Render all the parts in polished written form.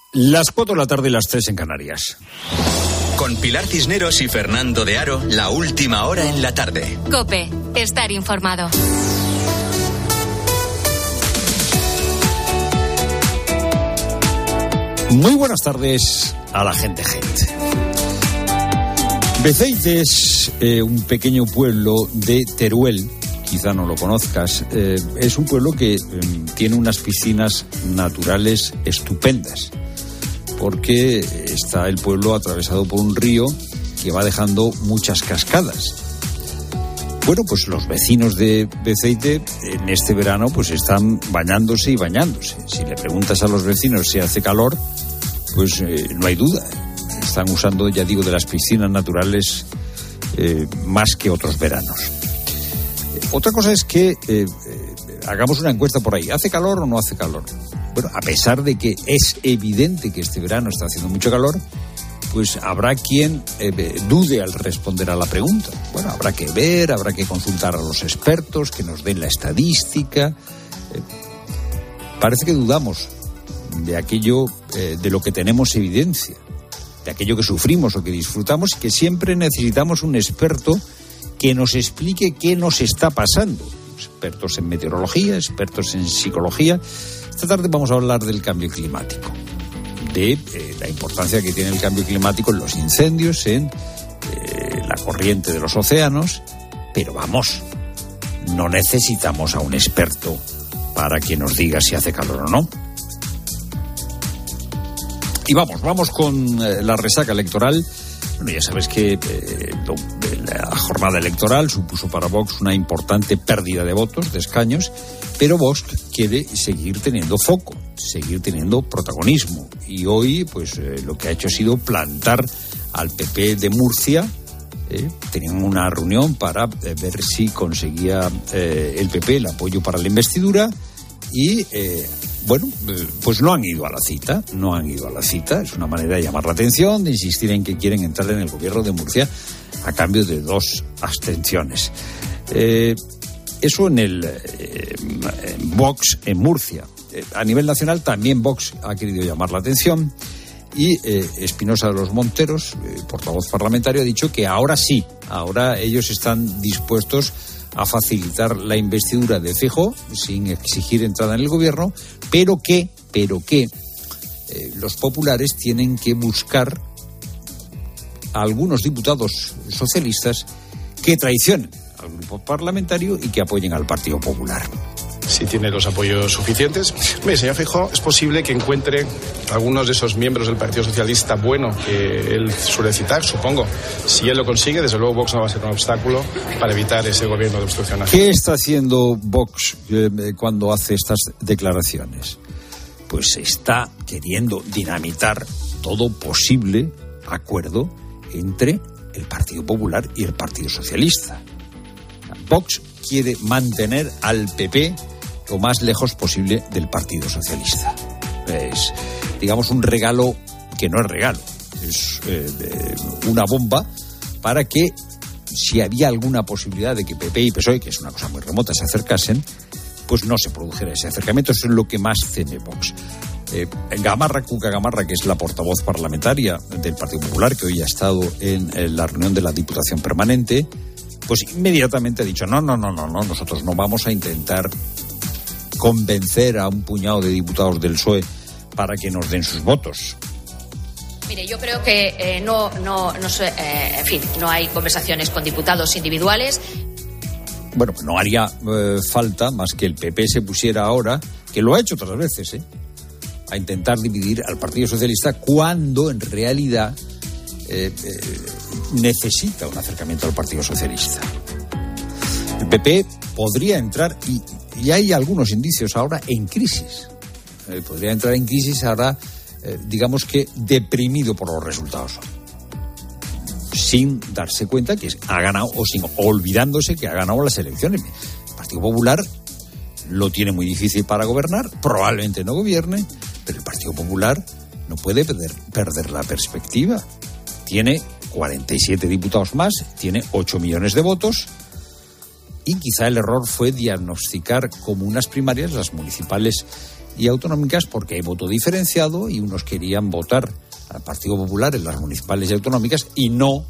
Las 4 de la tarde y las 3 en Canarias. Con Pilar Cisneros y Fernando de Aro, la última hora en la tarde. COPE, estar informado. Muy buenas tardes a la gente. Beceite es un pequeño pueblo de Teruel, quizá no lo conozcas. Es un pueblo que tiene unas piscinas naturales estupendas, porque está el pueblo atravesado por un río que va dejando muchas cascadas. Bueno, pues los vecinos de Beceite en este verano pues están bañándose y bañándose. Si le preguntas a los vecinos si hace calor, pues no hay duda. Están usando, ya digo, de las piscinas naturales más que otros veranos. Otra cosa es que hagamos una encuesta por ahí. ¿Hace calor o no hace calor? Bueno, a pesar de que es evidente que este verano está haciendo mucho calor, pues habrá quien dude al responder a la pregunta. Bueno, habrá que ver, habrá que consultar a los expertos que nos den la estadística. Parece que dudamos de aquello de lo que tenemos evidencia, de aquello que sufrimos o que disfrutamos, y que siempre necesitamos un experto que nos explique qué nos está pasando. Expertos en meteorología, expertos en psicología. Esta tarde vamos a hablar del cambio climático, de la importancia que tiene el cambio climático en los incendios, en la corriente de los océanos. Pero vamos, no necesitamos a un experto para que nos diga si hace calor o no. Y vamos con la resaca electoral. Bueno, ya sabes que la jornada electoral supuso para Vox una importante pérdida de votos, de escaños, pero Vox quiere seguir teniendo foco, seguir teniendo protagonismo. Y hoy, pues lo que ha hecho ha sido plantar al PP de Murcia. Tenían una reunión para ver si conseguía el PP el apoyo para la investidura y... Bueno, pues no han ido a la cita. Es una manera de llamar la atención, de insistir en que quieren entrar en el gobierno de Murcia a cambio de 2 abstenciones. Eso en el Vox en Murcia. A nivel nacional también Vox ha querido llamar la atención y Espinosa de los Monteros, portavoz parlamentario, ha dicho que ahora sí, ahora ellos están dispuestos a facilitar la investidura de Feijóo sin exigir entrada en el gobierno, pero que los populares tienen que buscar a algunos diputados socialistas que traicionen al grupo parlamentario y que apoyen al Partido Popular. Si tiene los apoyos suficientes. Mire, señor Feijóo, es posible que encuentre algunos de esos miembros del Partido Socialista bueno que él suele citar, supongo. Si él lo consigue, desde luego Vox no va a ser un obstáculo para evitar ese gobierno de obstrucción nacional. ¿Qué está haciendo Vox cuando hace estas declaraciones? Pues está queriendo dinamitar todo posible acuerdo entre el Partido Popular y el Partido Socialista. Vox quiere mantener al PP lo más lejos posible del Partido Socialista. Es, digamos, un regalo que no es regalo. Es una bomba para que, si había alguna posibilidad de que PP y PSOE, que es una cosa muy remota, se acercasen, pues no se produjera ese acercamiento. Eso es lo que más teme Vox. Cuca Gamarra, que es la portavoz parlamentaria del Partido Popular, que hoy ha estado en la reunión de la Diputación Permanente, pues inmediatamente ha dicho, no, nosotros no vamos a intentar convencer a un puñado de diputados del PSOE para que nos den sus votos. Mire, yo creo que no hay conversaciones con diputados individuales. Bueno, pues no haría falta más que el PP se pusiera ahora, que lo ha hecho otras veces, a intentar dividir al Partido Socialista cuando en realidad necesita un acercamiento al Partido Socialista. El PP podría entrar, y hay algunos indicios ahora, en crisis. Podría entrar en crisis ahora, digamos que deprimido por los resultados, sin darse cuenta que ha ganado, olvidándose que ha ganado las elecciones. El Partido Popular lo tiene muy difícil para gobernar, probablemente no gobierne, pero el Partido Popular no puede perder la perspectiva. Tiene 47 diputados más, tiene 8 millones de votos, y quizá el error fue diagnosticar como unas primarias, las municipales y autonómicas porque hay voto diferenciado y unos querían votar al Partido Popular en las municipales y autonómicas y no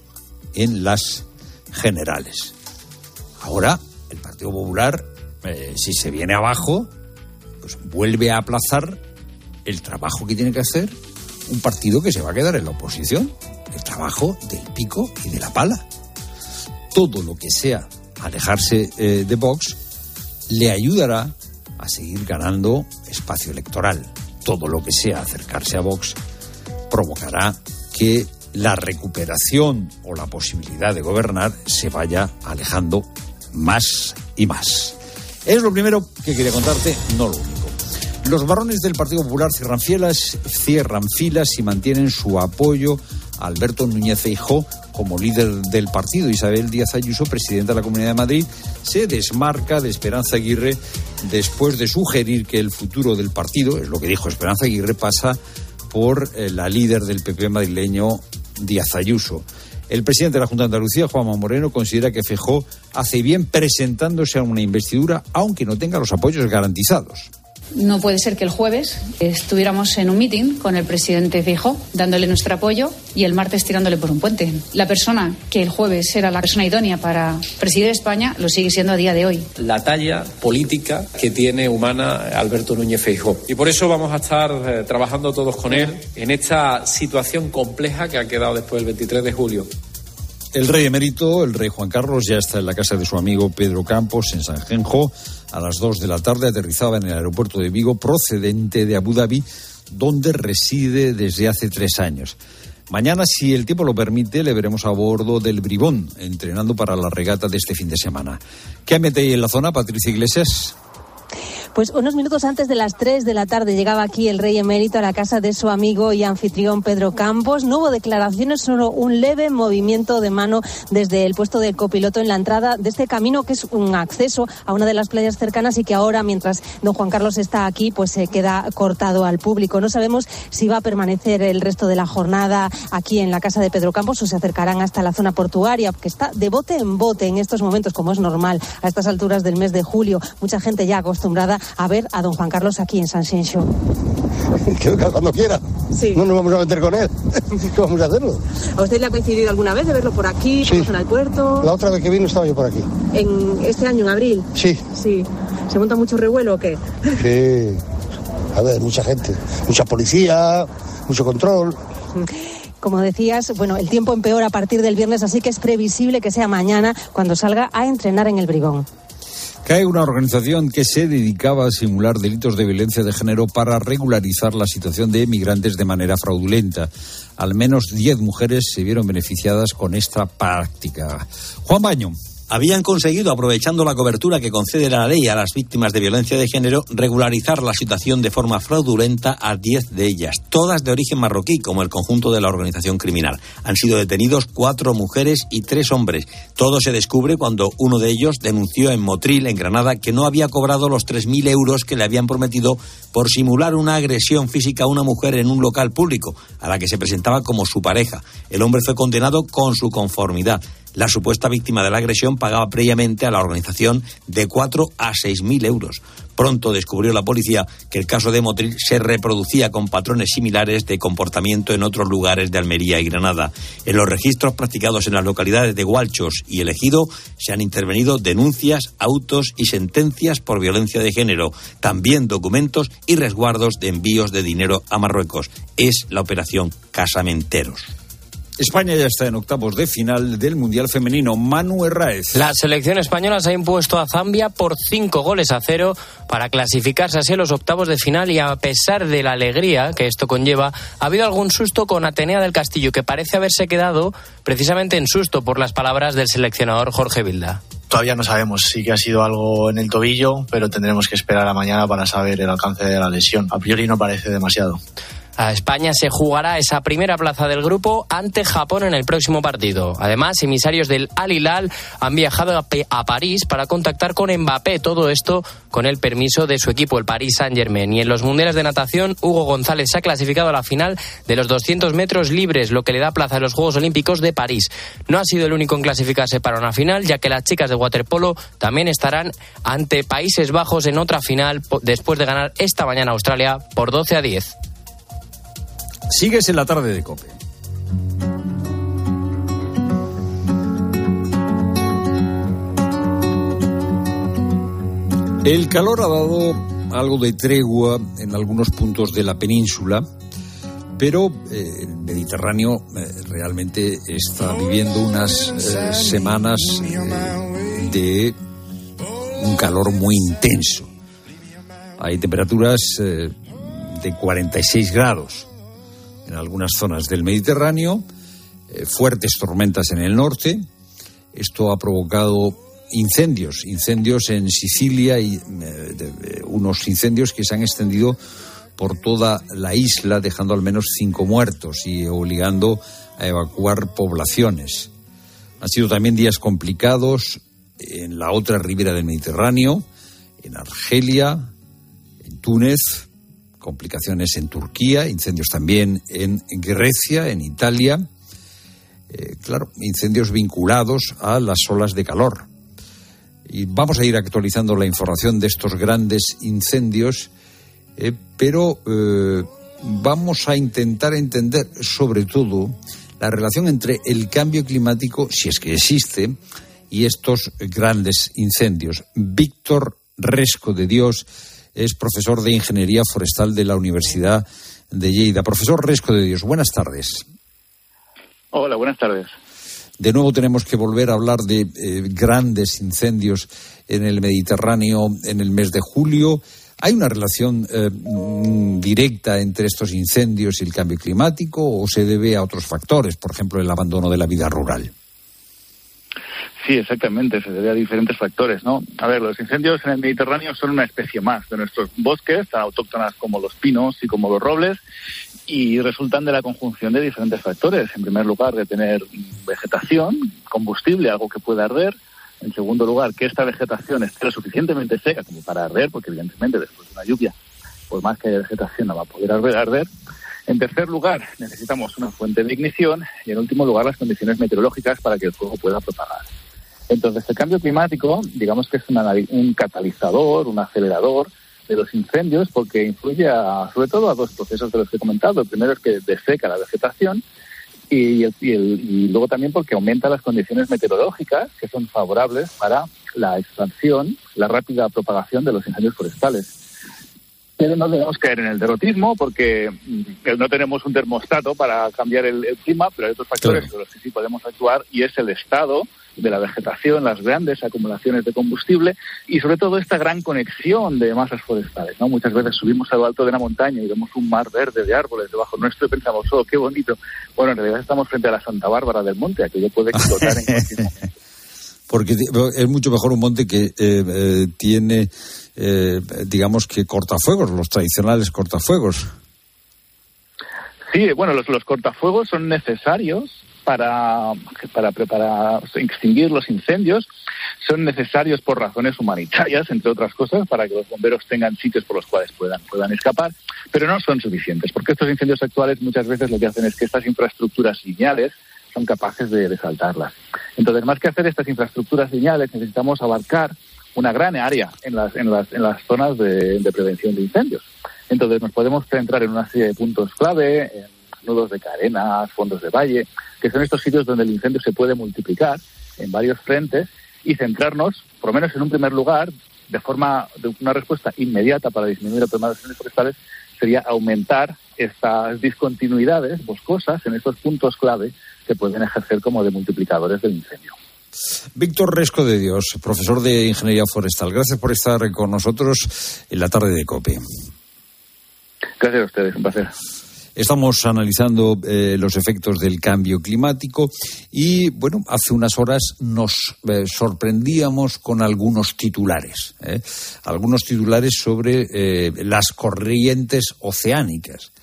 en las generales. Ahora, el Partido Popular, si se viene abajo, pues vuelve a aplazar el trabajo que tiene que hacer un partido que se va a quedar en la oposición, el trabajo del pico y de la pala. Todo lo que sea alejarse de Vox le ayudará a seguir ganando espacio electoral. Todo lo que sea acercarse a Vox provocará que la recuperación o la posibilidad de gobernar se vaya alejando más y más. Es lo primero que quería contarte, no lo único. Los varones del Partido Popular cierran filas y mantienen su apoyo a Alberto Núñez Feijóo como líder del partido. Isabel Díaz Ayuso, presidenta de la Comunidad de Madrid, se desmarca de Esperanza Aguirre después de sugerir que el futuro del partido, es lo que dijo Esperanza Aguirre, pasa por la líder del PP madrileño, Díaz Ayuso. El presidente de la Junta de Andalucía, Juanma Moreno, considera que Feijóo hace bien presentándose a una investidura aunque no tenga los apoyos garantizados. No puede ser que el jueves estuviéramos en un meeting con el presidente Feijóo dándole nuestro apoyo y el martes tirándole por un puente. La persona que el jueves era la persona idónea para presidir España lo sigue siendo a día de hoy. La talla política que tiene humana Alberto Núñez Feijóo. Y por eso vamos a estar trabajando todos con él en esta situación compleja que ha quedado después del 23 de julio. El rey emérito, el rey Juan Carlos, ya está en la casa de su amigo Pedro Campos, en Sanjenjo. A las 2 de la tarde aterrizaba en el aeropuerto de Vigo, procedente de Abu Dhabi, donde reside desde hace 3 años. Mañana, si el tiempo lo permite, le veremos a bordo del Bribón, entrenando para la regata de este fin de semana. ¿Qué ambiente hay en la zona, Patricia Iglesias? Pues unos minutos antes de las 3 de la tarde llegaba aquí el rey emérito a la casa de su amigo y anfitrión Pedro Campos. No hubo declaraciones, solo un leve movimiento de mano desde el puesto de copiloto en la entrada de este camino, que es un acceso a una de las playas cercanas y que ahora, mientras don Juan Carlos está aquí, pues se queda cortado al público. No sabemos si va a permanecer el resto de la jornada aquí en la casa de Pedro Campos o se acercarán hasta la zona portuaria, que está de bote en bote en estos momentos, como es normal a estas alturas del mes de julio. Mucha gente ya acostumbrada a ver a don Juan Carlos aquí en Sanxenxo. Que cuando quiera. Sí. No nos vamos a meter con él. ¿Qué vamos a hacerlo? ¿A usted le ha coincidido alguna vez de verlo por aquí, sí, en el puerto? La otra vez que vino estaba yo por aquí. ¿En este año, en abril? Sí. Sí. ¿Se monta mucho revuelo o qué? Sí. A ver, mucha gente. Mucha policía, mucho control. Como decías, bueno, el tiempo empeora a partir del viernes, así que es previsible que sea mañana cuando salga a entrenar en el Bribón. Cae una organización que se dedicaba a simular delitos de violencia de género para regularizar la situación de migrantes de manera fraudulenta. Al menos 10 mujeres se vieron beneficiadas con esta práctica. Juan Baño. Habían conseguido, aprovechando la cobertura que concede la ley a las víctimas de violencia de género, regularizar la situación de forma fraudulenta a 10 de ellas, todas de origen marroquí, como el conjunto de la organización criminal. Han sido detenidos 4 mujeres y 3 hombres. Todo se descubre cuando uno de ellos denunció en Motril, en Granada, que no había cobrado los 3.000 euros que le habían prometido por simular una agresión física a una mujer en un local público, a la que se presentaba como su pareja. El hombre fue condenado con su conformidad. La supuesta víctima de la agresión pagaba previamente a la organización de 4 a 6.000 euros. Pronto descubrió la policía que el caso de Motril se reproducía con patrones similares de comportamiento en otros lugares de Almería y Granada. En los registros practicados en las localidades de Gualchos y El Ejido se han intervenido denuncias, autos y sentencias por violencia de género, también documentos y resguardos de envíos de dinero a Marruecos. Es la operación Casamenteros. España ya está en octavos de final del Mundial Femenino. Manu Herráez. La selección española se ha impuesto a Zambia por 5-0 para clasificarse así a los octavos de final, y a pesar de la alegría que esto conlleva, ha habido algún susto con Atenea del Castillo, que parece haberse quedado precisamente en susto por las palabras del seleccionador Jorge Vilda. Todavía no sabemos, sí que ha sido algo en el tobillo, pero tendremos que esperar a mañana para saber el alcance de la lesión. A priori no parece demasiado. A España se jugará esa primera plaza del grupo ante Japón en el próximo partido. Además, emisarios del Al Hilal han viajado a París para contactar con Mbappé. Todo esto con el permiso de su equipo, el Paris Saint-Germain. Y en los mundiales de natación, Hugo González se ha clasificado a la final de los 200 metros libres, lo que le da plaza a los Juegos Olímpicos de París. No ha sido el único en clasificarse para una final, ya que las chicas de waterpolo también estarán ante Países Bajos en otra final después de ganar esta mañana a Australia por 12-10. Sigues en la tarde de COPE. El calor ha dado algo de tregua en algunos puntos de la península, pero el Mediterráneo realmente está viviendo unas semanas de un calor muy intenso. Hay temperaturas de 46 grados en algunas zonas del Mediterráneo, fuertes tormentas en el norte. Esto ha provocado incendios en Sicilia y unos incendios que se han extendido por toda la isla, dejando al menos 5 muertos y obligando a evacuar poblaciones. Han sido también días complicados en la otra ribera del Mediterráneo, en Argelia, en Túnez, complicaciones en Turquía, incendios también en Grecia, en Italia. Claro, incendios vinculados a las olas de calor. Y vamos a ir actualizando la información de estos grandes incendios, pero vamos a intentar entender sobre todo la relación entre el cambio climático, si es que existe, y estos grandes incendios. Víctor Resco de Dios es profesor de Ingeniería Forestal de la Universidad de Lleida. Profesor Resco de Dios, buenas tardes. Hola, buenas tardes. De nuevo tenemos que volver a hablar de grandes incendios en el Mediterráneo en el mes de julio. ¿Hay una relación directa entre estos incendios y el cambio climático o se debe a otros factores, por ejemplo, el abandono de la vida rural? Sí, exactamente, se debe a diferentes factores, ¿no? A ver, los incendios en el Mediterráneo son una especie más de nuestros bosques, tan autóctonas como los pinos y como los robles, y resultan de la conjunción de diferentes factores. En primer lugar, de tener vegetación, combustible, algo que pueda arder. En segundo lugar, que esta vegetación esté lo suficientemente seca como para arder, porque evidentemente después de una lluvia, por más que haya vegetación, no va a poder arder. En tercer lugar, necesitamos una fuente de ignición y en último lugar, las condiciones meteorológicas para que el fuego pueda propagar. Entonces, el cambio climático, digamos que es un catalizador, un acelerador de los incendios, porque influye sobre todo a dos procesos de los que he comentado. El primero es que deseca la vegetación y luego también porque aumenta las condiciones meteorológicas que son favorables para la expansión, la rápida propagación de los incendios forestales. Pero no debemos caer en el derrotismo porque no tenemos un termostato para cambiar el clima, pero hay otros factores sobre los que sí podemos actuar y es el estado de la vegetación, las grandes acumulaciones de combustible y sobre todo esta gran conexión de masas forestales, ¿no? Muchas veces subimos a lo alto de una montaña y vemos un mar verde de árboles debajo nuestro y pensamos, oh, qué bonito. Bueno, en realidad estamos frente a la Santa Bárbara del Monte, aquello puede explotar en cualquier momento. Porque es mucho mejor un monte que tiene, digamos que cortafuegos, los tradicionales cortafuegos. Sí, bueno, los cortafuegos son necesarios para extinguir los incendios, son necesarios por razones humanitarias, entre otras cosas, para que los bomberos tengan sitios por los cuales puedan escapar, pero no son suficientes, porque estos incendios actuales muchas veces lo que hacen es que estas infraestructuras lineales son capaces de saltarlas. Entonces, más que hacer estas infraestructuras lineales, necesitamos abarcar una gran área en las zonas de prevención de incendios. Entonces, nos podemos centrar en una serie de puntos clave, en nudos de carenas, fondos de valle, que son estos sitios donde el incendio se puede multiplicar en varios frentes y centrarnos, por lo menos en un primer lugar, de una respuesta inmediata para disminuir el problema de los incendios forestales, sería aumentar estas discontinuidades boscosas en estos puntos clave que pueden ejercer como de multiplicadores del incendio. Víctor Resco de Dios, profesor de Ingeniería Forestal. Gracias por estar con nosotros en la tarde de COPE. Gracias a ustedes, un placer. Estamos analizando los efectos del cambio climático y, bueno, hace unas horas nos sorprendíamos con algunos titulares. Algunos titulares sobre las corrientes oceánicas.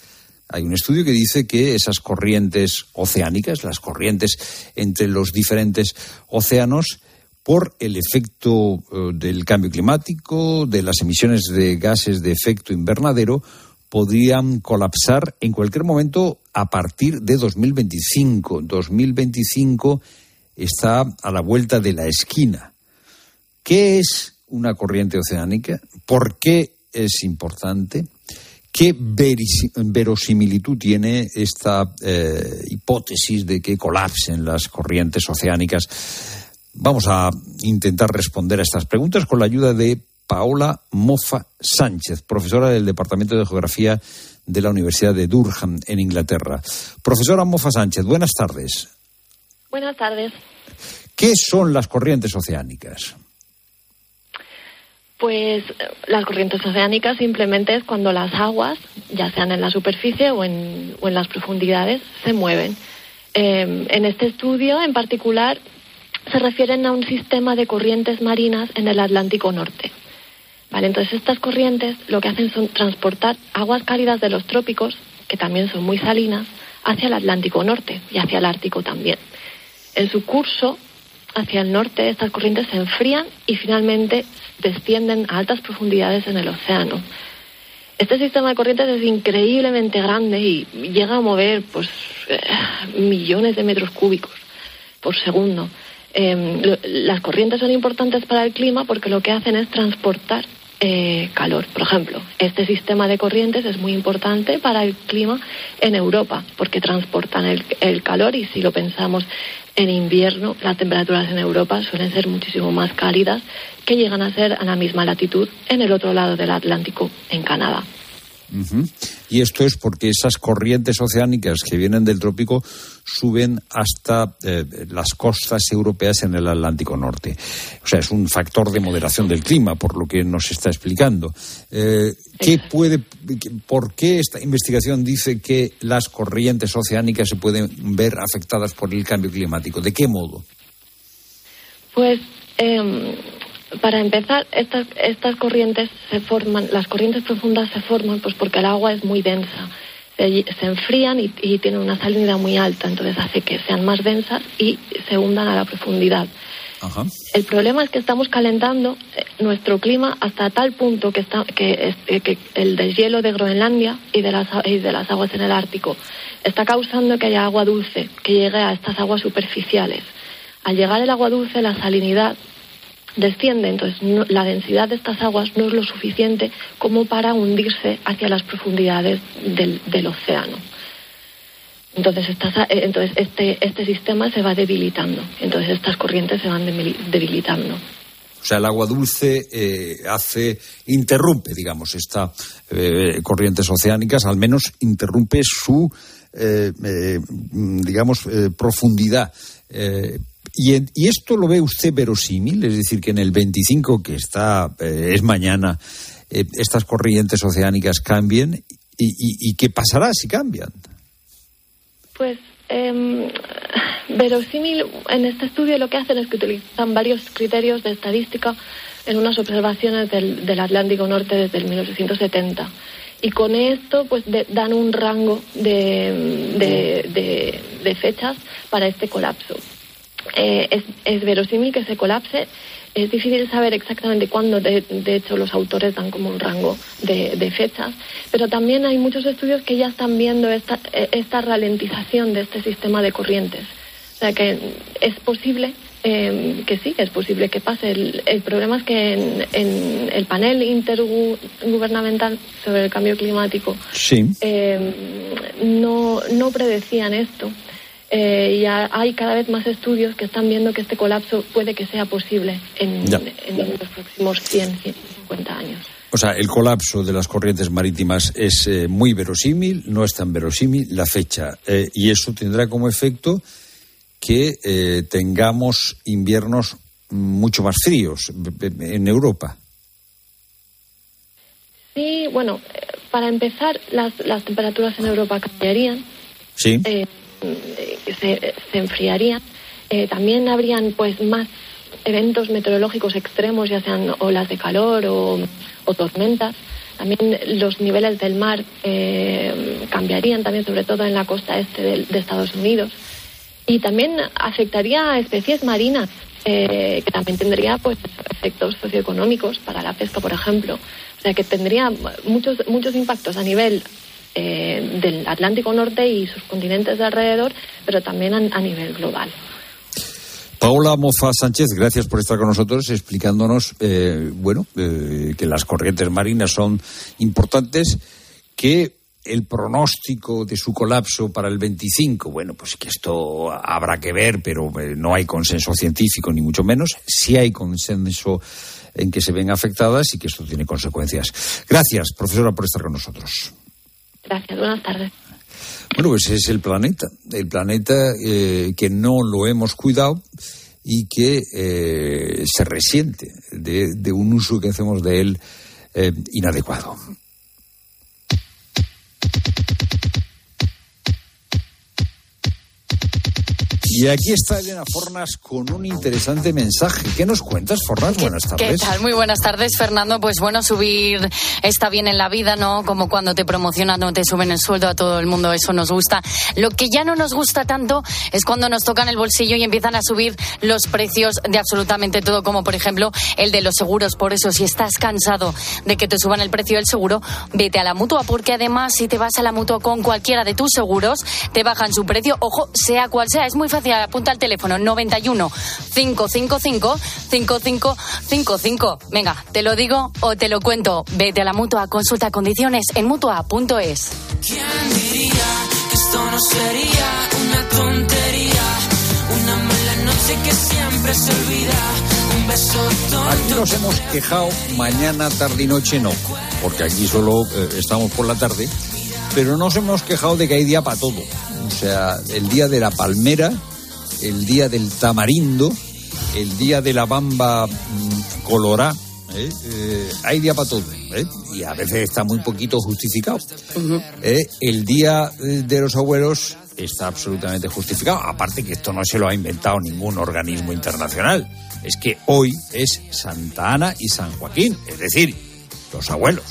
Hay un estudio que dice que esas corrientes oceánicas, las corrientes entre los diferentes océanos, por el efecto del cambio climático, de las emisiones de gases de efecto invernadero, podrían colapsar en cualquier momento a partir de 2025. 2025 está a la vuelta de la esquina. ¿Qué es una corriente oceánica? ¿Por qué es importante? ¿Qué verosimilitud tiene esta hipótesis de que colapsen las corrientes oceánicas? Vamos a intentar responder a estas preguntas con la ayuda de Paola Mofa Sánchez, profesora del Departamento de Geografía de la Universidad de Durham, en Inglaterra. Profesora Mofa Sánchez, buenas tardes. Buenas tardes. ¿Qué son las corrientes oceánicas? Pues las corrientes oceánicas simplemente es cuando las aguas, ya sean en la superficie o en las profundidades, se mueven. En este estudio en particular se refieren a un sistema de corrientes marinas en el Atlántico Norte. Vale, entonces estas corrientes lo que hacen son transportar aguas cálidas de los trópicos, que también son muy salinas, hacia el Atlántico Norte y hacia el Ártico también. En su curso hacia el norte, estas corrientes se enfrían y finalmente descienden a altas profundidades en el océano. Este sistema de corrientes es increíblemente grande y llega a mover millones de metros cúbicos por segundo. Las corrientes son importantes para el clima porque lo que hacen es transportar calor. Por ejemplo, este sistema de corrientes es muy importante para el clima en Europa porque transportan el calor, y si lo pensamos en invierno, las temperaturas en Europa suelen ser muchísimo más cálidas, que llegan a ser a la misma latitud en el otro lado del Atlántico, en Canadá. Uh-huh. Y esto es porque esas corrientes oceánicas que vienen del trópico suben hasta las costas europeas en el Atlántico Norte. O sea, es un factor de moderación del clima, por lo que nos está explicando. ¿Por qué esta investigación dice que las corrientes oceánicas se pueden ver afectadas por el cambio climático? ¿De qué modo? Pues para empezar, estas corrientes se forman, las corrientes profundas se forman pues porque el agua es muy densa. Se enfrían y tienen una salinidad muy alta, entonces hace que sean más densas y se hundan a la profundidad. Ajá. El problema es que estamos calentando nuestro clima hasta tal punto que el deshielo de Groenlandia y de las aguas en el Ártico está causando que haya agua dulce que llegue a estas aguas superficiales. Al llegar el agua dulce, la salinidad desciende, entonces la densidad de estas aguas no es lo suficiente como para hundirse hacia las profundidades del océano. Entonces este sistema se va debilitando, entonces estas corrientes se van debilitando. O sea, el agua dulce interrumpe, digamos, estas corrientes oceánicas, al menos interrumpe su, profundidad. ¿Y esto lo ve usted verosímil? Es decir, que en el 25, que es mañana, estas corrientes oceánicas cambien. ¿Y qué pasará si cambian? Pues verosímil, en este estudio lo que hacen es que utilizan varios criterios de estadística en unas observaciones del Atlántico Norte desde el 1870. Y con esto pues dan un rango de fechas para este colapso. Es verosímil que se colapse. Es difícil saber exactamente cuándo, de hecho los autores dan como un rango de fechas, pero también hay muchos estudios que ya están viendo esta ralentización de este sistema de corrientes. O sea que es posible que sí, es posible que pase. El problema es que en el panel intergubernamental sobre el cambio climático sí. No predecían esto. Y hay cada vez más estudios que están viendo que este colapso puede que sea posible en los próximos 150 años. O sea, el colapso de las corrientes marítimas es muy verosímil, no es tan verosímil la fecha. Y eso tendrá como efecto que tengamos inviernos mucho más fríos en Europa. Sí, bueno, para empezar, las temperaturas en Europa cambiarían. Sí. Se enfriarían. También habrían pues más eventos meteorológicos extremos, ya sean olas de calor o tormentas. También los niveles del mar cambiarían, también sobre todo en la costa este de Estados Unidos. Y también afectaría a especies marinas, que también tendría pues efectos socioeconómicos para la pesca, por ejemplo. O sea que tendría muchos impactos a nivel del Atlántico Norte y sus continentes de alrededor, pero también a nivel global. Paola Mofa Sánchez, gracias por estar con nosotros explicándonos que las corrientes marinas son importantes, que el pronóstico de su colapso para el 25, bueno, pues que esto habrá que ver, pero no hay consenso científico ni mucho menos. Sí hay consenso en que se ven afectadas y que esto tiene consecuencias. Gracias, profesora, por estar con nosotros. Gracias, buenas tardes. Bueno, pues es el planeta que no lo hemos cuidado y que se resiente de un uso que hacemos de él inadecuado. Y aquí está Elena Fornas con un interesante mensaje. ¿Qué nos cuentas, Fornas? Buenas tardes. ¿Qué tal? Muy buenas tardes, Fernando. Pues bueno, subir está bien en la vida, ¿no? Como cuando te promocionan, no te suben el sueldo a todo el mundo, eso nos gusta. Lo que ya no nos gusta tanto es cuando nos tocan el bolsillo y empiezan a subir los precios de absolutamente todo, como por ejemplo el de los seguros. Por eso, si estás cansado de que te suban el precio del seguro, vete a la Mutua, porque además si te vas a la Mutua con cualquiera de tus seguros, te bajan su precio, ojo, sea cual sea. Es muy fácil. Apunta al teléfono 91 555 5555. Venga, te lo digo o te lo cuento. Vete a la Mutua, consulta condiciones en mutua.es. ¿Quién diría que esto no sería una tontería? Una mala noche que siempre se olvida. Un beso tonto. Aquí nos hemos quejado mañana, tarde y noche no, porque aquí solo estamos por la tarde, pero nos hemos quejado de que hay día para todo. O sea, el día de la palmera, el día del tamarindo, el día de la bamba colorá, hay día para todo, y a veces está muy poquito justificado. El día de los abuelos está absolutamente justificado, aparte que esto no se lo ha inventado ningún organismo internacional, es que hoy es Santa Ana y San Joaquín, es decir, los abuelos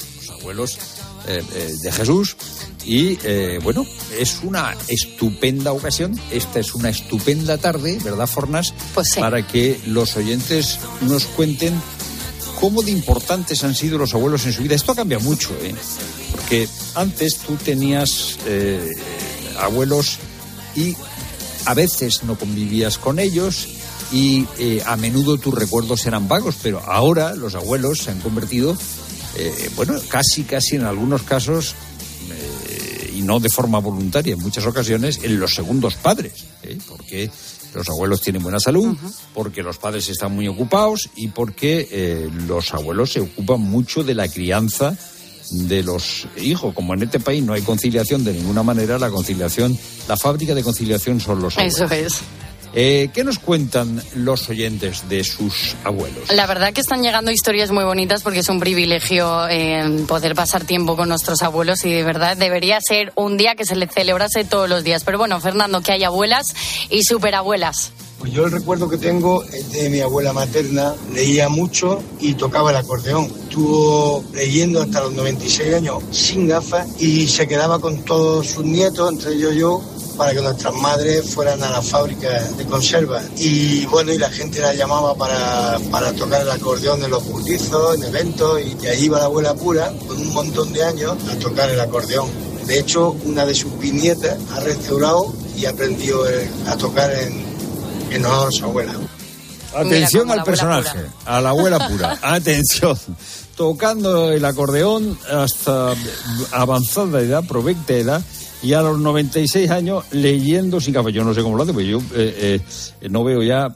de Jesús. Y es una estupenda ocasión, esta es una estupenda tarde, ¿verdad, Fornas? Pues sí. Para que los oyentes nos cuenten cómo de importantes han sido los abuelos en su vida. Esto ha cambiado mucho, porque antes tú tenías abuelos y a veces no convivías con ellos y a menudo tus recuerdos eran vagos, pero ahora los abuelos se han convertido, casi en algunos casos, y no de forma voluntaria, en muchas ocasiones, en los segundos padres, porque los abuelos tienen buena salud, porque los padres están muy ocupados y porque los abuelos se ocupan mucho de la crianza de los hijos. Como en este país no hay conciliación de ninguna manera, la fábrica de conciliación son los abuelos. Eso es. ¿Qué nos cuentan los oyentes de sus abuelos? La verdad que están llegando historias muy bonitas porque es un privilegio poder pasar tiempo con nuestros abuelos y de verdad debería ser un día que se le celebrase todos los días. Pero bueno, Fernando, que hay abuelas y superabuelas. Pues yo el recuerdo que tengo es de mi abuela materna, leía mucho y tocaba el acordeón. Estuvo leyendo hasta los 96 años sin gafas y se quedaba con todos sus nietos, entre ellos yo, para que nuestras madres fueran a la fábrica de conservas. Y bueno, y la gente la llamaba para tocar el acordeón en los bautizos, en eventos, y ahí iba la abuela pura, con un montón de años, a tocar el acordeón. De hecho, una de sus bisnietas ha restaurado y aprendió a tocar en honor a su abuela. Atención al personaje, a la abuela pura. Atención. Tocando el acordeón hasta avanzada edad, provecta edad, y a los 96 años leyendo sin gafas. Yo no sé cómo lo hace, pues yo no veo ya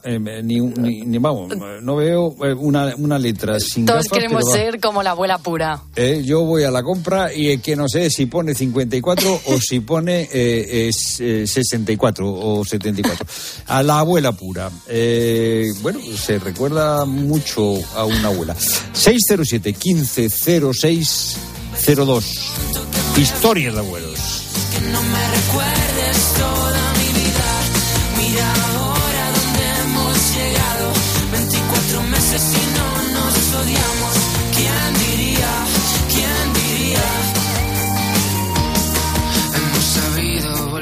no veo una letra sin Todos gafas. Todos queremos ser como la abuela pura. Yo voy a la compra y que no sé si pone 54 o si pone 64 o 74. A la abuela pura. Se recuerda mucho a una abuela. 607 15 06 02. Historias de abuelos. Que no me recuerdes toda mi vida. Mira ahora dónde hemos llegado. 24 meses y no nos odiamos. ¿Quién diría? ¿Quién diría?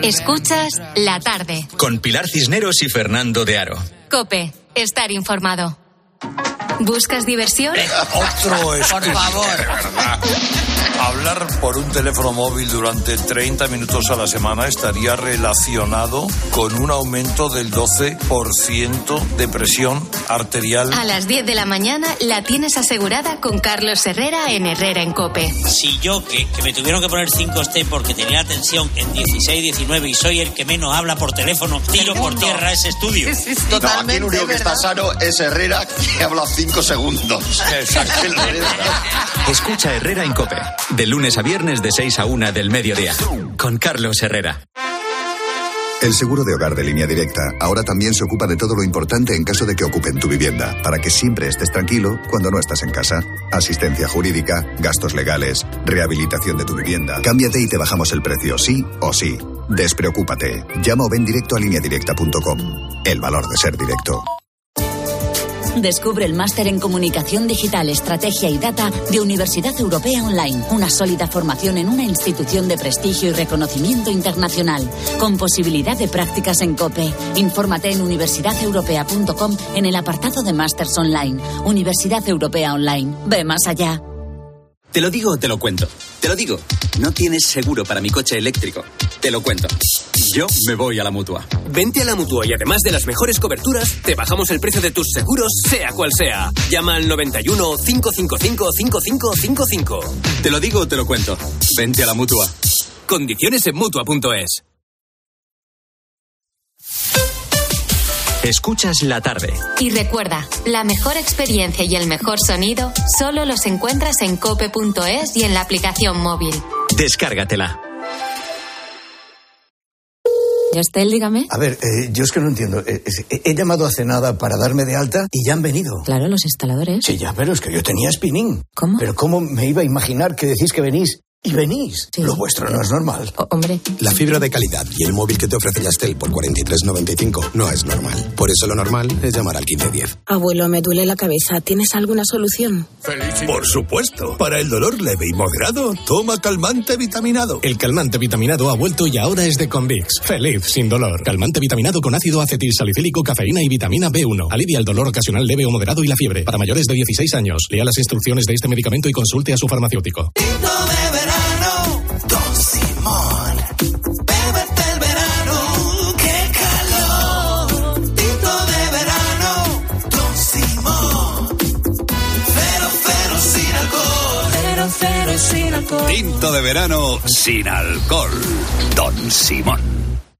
Escuchas La Tarde. Con Pilar Cisneros y Fernando de Aro. COPE. Estar informado. ¿Buscas diversión? Otro es. Por favor. De verdad. Hablar por un teléfono móvil durante 30 minutos a la semana estaría relacionado con un aumento del 12% de presión arterial. A las 10 de la mañana la tienes asegurada con Carlos Herrera en Herrera en COPE. Si yo, que me tuvieron que poner 5T porque tenía la tensión en 16-19 y soy el que menos habla por teléfono, tiro por tierra ese estudio. No, aquí el único que está sano es Herrera, que habla 5 segundos. Exacto. Escucha Herrera en COPE. De lunes a viernes de 6 a 1 del mediodía. Con Carlos Herrera. El seguro de hogar de Línea Directa ahora también se ocupa de todo lo importante en caso de que ocupen tu vivienda, para que siempre estés tranquilo cuando no estás en casa. Asistencia jurídica, gastos legales, rehabilitación de tu vivienda. Cámbiate y te bajamos el precio, sí o sí. Despreocúpate. Llama o ven directo a lineadirecta.com. El valor de ser directo. Descubre el máster en Comunicación Digital, Estrategia y Data de Universidad Europea Online. Una sólida formación en una institución de prestigio y reconocimiento internacional, con posibilidad de prácticas en COPE. Infórmate en universidadeuropea.com en el apartado de Másters Online. Universidad Europea Online. Ve más allá. ¿Te lo digo o te lo cuento? Te lo digo. No tienes seguro para mi coche eléctrico. Te lo cuento. Yo me voy a la Mutua. Vente a la Mutua y además de las mejores coberturas, te bajamos el precio de tus seguros, sea cual sea. Llama al 91 555 5555. Te lo digo o te lo cuento. Vente a la Mutua. Condiciones en Mutua.es. Escuchas La Tarde. Y recuerda, la mejor experiencia y el mejor sonido solo los encuentras en cope.es y en la aplicación móvil. Descárgatela. Yastel, dígame. A ver, yo es que no entiendo. He llamado hace nada para darme de alta y ya han venido. Claro, los instaladores. Sí, ya, pero es que yo tenía spinning. ¿Cómo? Pero ¿cómo me iba a imaginar que decís que venís? Y venís. Sí. Lo vuestro no es normal. Hombre. La fibra de calidad y el móvil que te ofrece Yastel por 43,95 no es normal. Por eso lo normal es llamar al 1510. Abuelo, me duele la cabeza. ¿Tienes alguna solución? Por supuesto. Para el dolor leve y moderado, toma calmante vitaminado. El calmante vitaminado ha vuelto y ahora es de Convix. Feliz sin dolor. Calmante vitaminado con ácido acetilsalicílico, cafeína y vitamina B1. Alivia el dolor ocasional leve o moderado y la fiebre. Para mayores de 16 años. Lea las instrucciones de este medicamento y consulte a su farmacéutico. Don Simón, bébete el verano, qué calor. Tinto de verano, Don Simón. Cero sin alcohol. Cero sin alcohol. Tinto de verano sin alcohol. Don Simón.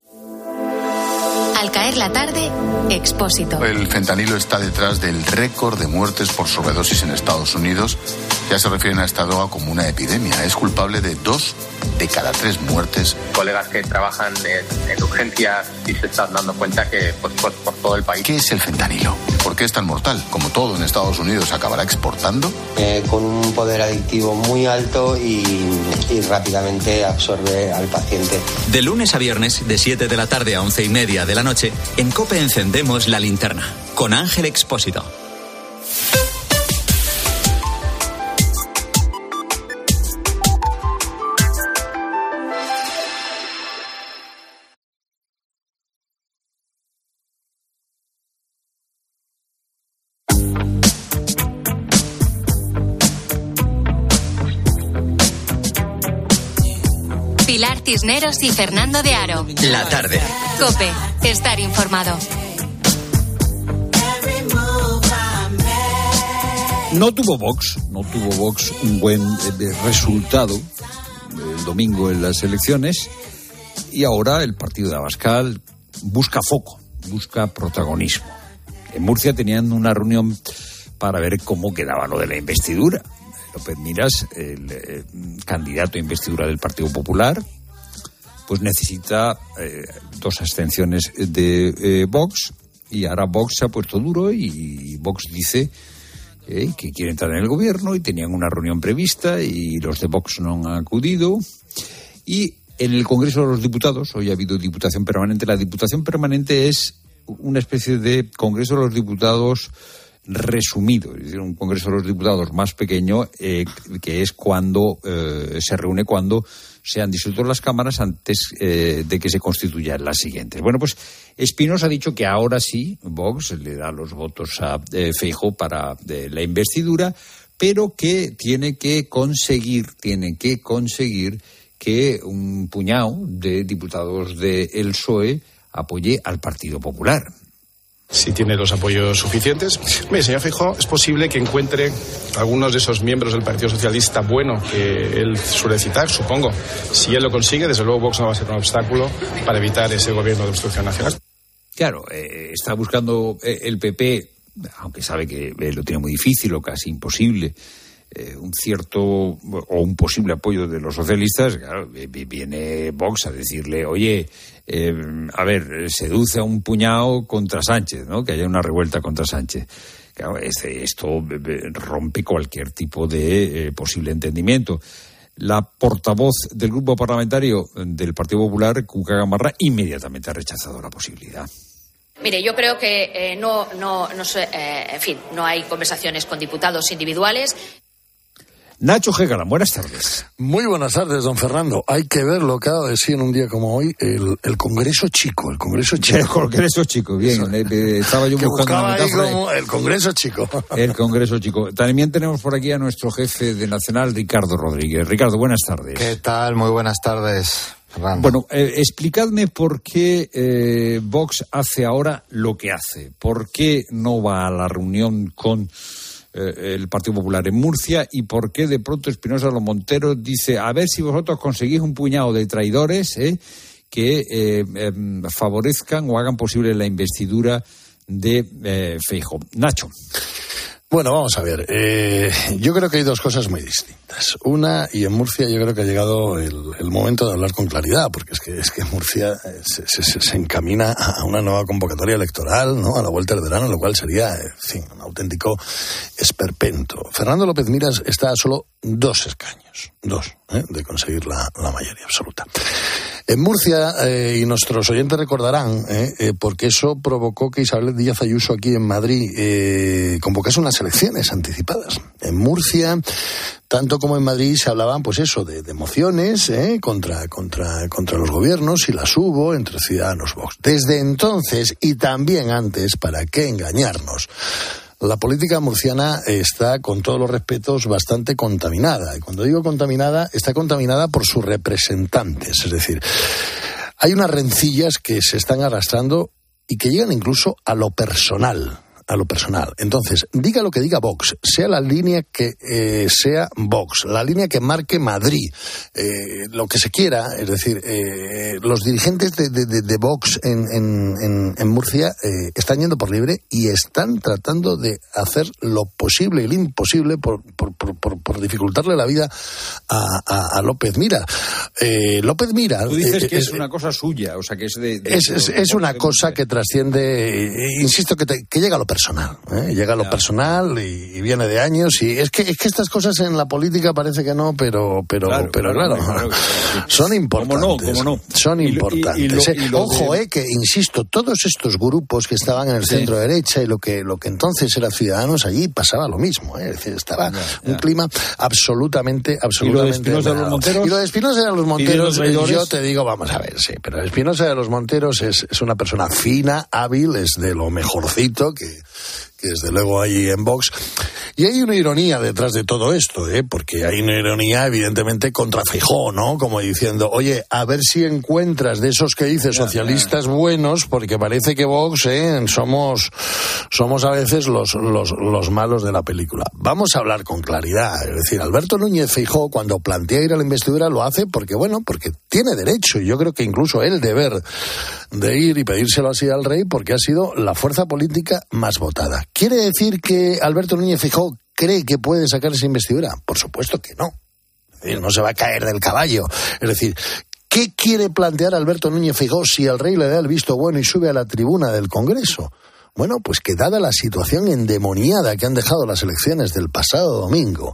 Al caer la tarde, Expósito. El fentanilo está detrás del récord de muertes por sobredosis en Estados Unidos. Ya se refieren a esta droga como una epidemia. Es culpable de 2 de cada 3 muertes. Colegas que trabajan en urgencias y se están dando cuenta que pues por todo el país. ¿Qué es el fentanilo? ¿Por qué es tan mortal? Como todo en Estados Unidos, ¿se acabará exportando? Con un poder adictivo muy alto y rápidamente absorbe al paciente. De lunes a viernes, de 7 de la tarde a 11:30 de la noche, en COPE encendemos la linterna. Con Ángel Expósito. Pilar Cisneros y Fernando de Aro. La Tarde. COPE. Estar informado. No tuvo Vox un buen resultado el domingo en las elecciones y ahora el partido de Abascal busca foco, busca protagonismo. En Murcia tenían una reunión para ver cómo quedaba lo de la investidura. López Miras, el candidato a investidura del Partido Popular, pues necesita 2 abstenciones de Vox, y ahora Vox se ha puesto duro y Vox dice que quiere entrar en el gobierno y tenían una reunión prevista y los de Vox no han acudido. Y en el Congreso de los Diputados, hoy ha habido diputación permanente. La diputación permanente es una especie de Congreso de los Diputados resumido, es decir, un Congreso de los Diputados más pequeño, que es cuando se reúne cuando se han disuelto las cámaras antes de que se constituyan las siguientes. Bueno, pues Espinosa ha dicho que ahora sí Vox le da los votos a Feijóo para la investidura, pero que tiene que conseguir que un puñado de diputados del PSOE apoye al Partido Popular. Si tiene los apoyos suficientes. Mire, señor Feijóo, es posible que encuentre algunos de esos miembros del Partido Socialista bueno que él suele citar, supongo. Si él lo consigue, desde luego Vox no va a ser un obstáculo para evitar ese gobierno de obstrucción nacional. Claro, está buscando el PP, aunque sabe que lo tiene muy difícil o casi imposible, un cierto o un posible apoyo de los socialistas. Claro, viene Vox a decirle, oye, a ver, seduce a un puñado contra Sánchez, ¿no? Que haya una revuelta contra Sánchez. Claro, esto rompe cualquier tipo de posible entendimiento. La portavoz del grupo parlamentario del Partido Popular, Cuca Gamarra, inmediatamente ha rechazado la posibilidad. Mire, yo creo que no hay conversaciones con diputados individuales. Nacho G. Galán, buenas tardes. Muy buenas tardes, don Fernando. Hay que ver lo que ha de sí en un día como hoy el Congreso Chico. El Congreso Chico, bien. Estaba yo buscando una metáfora. Como el Congreso Chico. El Congreso Chico. También tenemos por aquí a nuestro jefe de Nacional, Ricardo Rodríguez. Ricardo, buenas tardes. ¿Qué tal? Muy buenas tardes, Fernando. Bueno, explicadme por qué Vox hace ahora lo que hace. ¿Por qué no va a la reunión con el Partido Popular en Murcia y por qué de pronto Espinosa de los Monteros dice a ver si vosotros conseguís un puñado de traidores que favorezcan o hagan posible la investidura de Feijóo? Nacho. Bueno, vamos a ver. Yo creo que hay dos cosas muy distintas. Una, y en Murcia yo creo que ha llegado el momento de hablar con claridad, porque es que Murcia se encamina a una nueva convocatoria electoral, ¿no? A la vuelta del verano, lo cual sería, en fin, un auténtico esperpento. Fernando López Miras está a solo 2 escaños, de conseguir la mayoría absoluta. En Murcia, y nuestros oyentes recordarán, porque eso provocó que Isabel Díaz Ayuso aquí en Madrid convocase unas elecciones anticipadas. En Murcia, tanto como en Madrid, se hablaban, pues eso, de mociones contra los gobiernos, y las hubo entre Ciudadanos Vox. Desde entonces, y también antes, ¿para qué engañarnos? La política murciana está, con todos los respetos, bastante contaminada. Y cuando digo contaminada, está contaminada por sus representantes. Es decir, hay unas rencillas que se están arrastrando y que llegan incluso a lo personal. Entonces, diga lo que diga Vox, sea la línea que sea Vox, la línea que marque Madrid, lo que se quiera, es decir, los dirigentes de Vox en Murcia están yendo por libre y están tratando de hacer lo posible y lo imposible por dificultarle la vida a López Mira. López Mira... Tú dices que es una cosa suya, o sea, que es es una cosa que trasciende, insisto, que llega a lo personal, llega a lo personal y viene de años, y es que estas cosas en la política parece que no, pero claro, son importantes. ¿Cómo no? Son importantes. Ojo, que insisto, todos estos grupos que estaban en el centro derecha y lo que entonces era Ciudadanos, allí pasaba lo mismo, es decir, estaba un clima absolutamente ¿Y lo de Espinosa de los Monteros? Y lo de Espinosa de los Monteros, yo te digo, vamos a ver, sí, pero Espinosa de los Monteros es una persona fina, hábil, es de lo mejorcito que desde luego hay en Vox. Y hay una ironía detrás de todo esto, porque hay una ironía evidentemente contra Feijóo, ¿no? Como diciendo, oye, a ver si encuentras de esos que dices socialistas buenos, porque parece que Vox somos a veces los malos de la película. Vamos a hablar con claridad. Es decir, Alberto Núñez Feijóo, cuando plantea ir a la investidura, lo hace porque tiene derecho, y yo creo que incluso el deber de ir y pedírselo así al rey, porque ha sido la fuerza política más votada. ¿Quiere decir que Alberto Núñez Feijóo cree que puede sacar esa investidura? Por supuesto que no. Es decir, no se va a caer del caballo. Es decir, ¿qué quiere plantear Alberto Núñez Feijóo si el rey le da el visto bueno y sube a la tribuna del Congreso? Bueno, pues que dada la situación endemoniada que han dejado las elecciones del pasado domingo,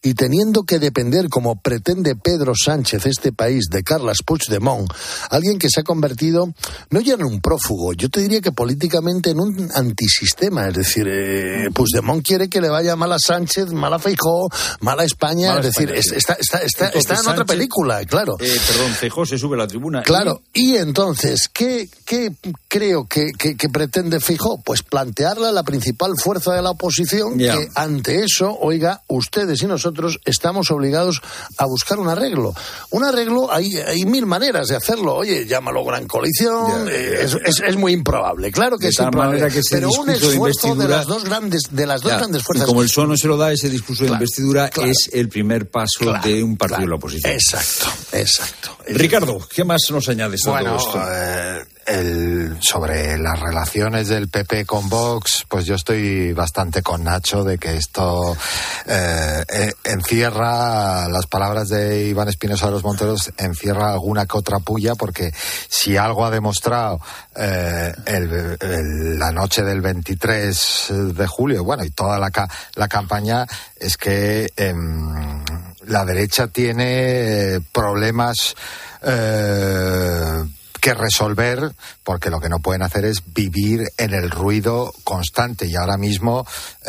y teniendo que depender, como pretende Pedro Sánchez, este país, de Carles Puigdemont, alguien que se ha convertido no ya en un prófugo, yo te diría que políticamente en un antisistema, es decir, Puigdemont quiere que le vaya mal a Sánchez, mal a Feijóo, mal a España, mal a es decir, España, está en Sánchez, otra película, claro. Feijóo se sube a la tribuna. Claro, y entonces, ¿qué creo que pretende Feijóo? Pues plantearle a la principal fuerza de la oposición que ante eso, oiga, ustedes y nosotros estamos obligados a buscar un arreglo. Un arreglo, hay mil maneras de hacerlo. Oye, llámalo gran coalición, es muy improbable, claro que es improbable, pero un esfuerzo de las dos grandes fuerzas. Y como el PSOE no se lo da, ese discurso de investidura es el primer paso de un partido de la oposición. Exacto. Ricardo, ¿qué más nos añades a todo esto? Sobre las relaciones del PP con Vox, pues yo estoy bastante con Nacho de que esto encierra, las palabras de Iván Espinosa de los Monteros, encierra alguna que otra puya, porque si algo ha demostrado la noche del 23 de julio, bueno, y toda la campaña, es que la derecha tiene problemas que resolver, porque lo que no pueden hacer es vivir en el ruido constante. Y ahora mismo,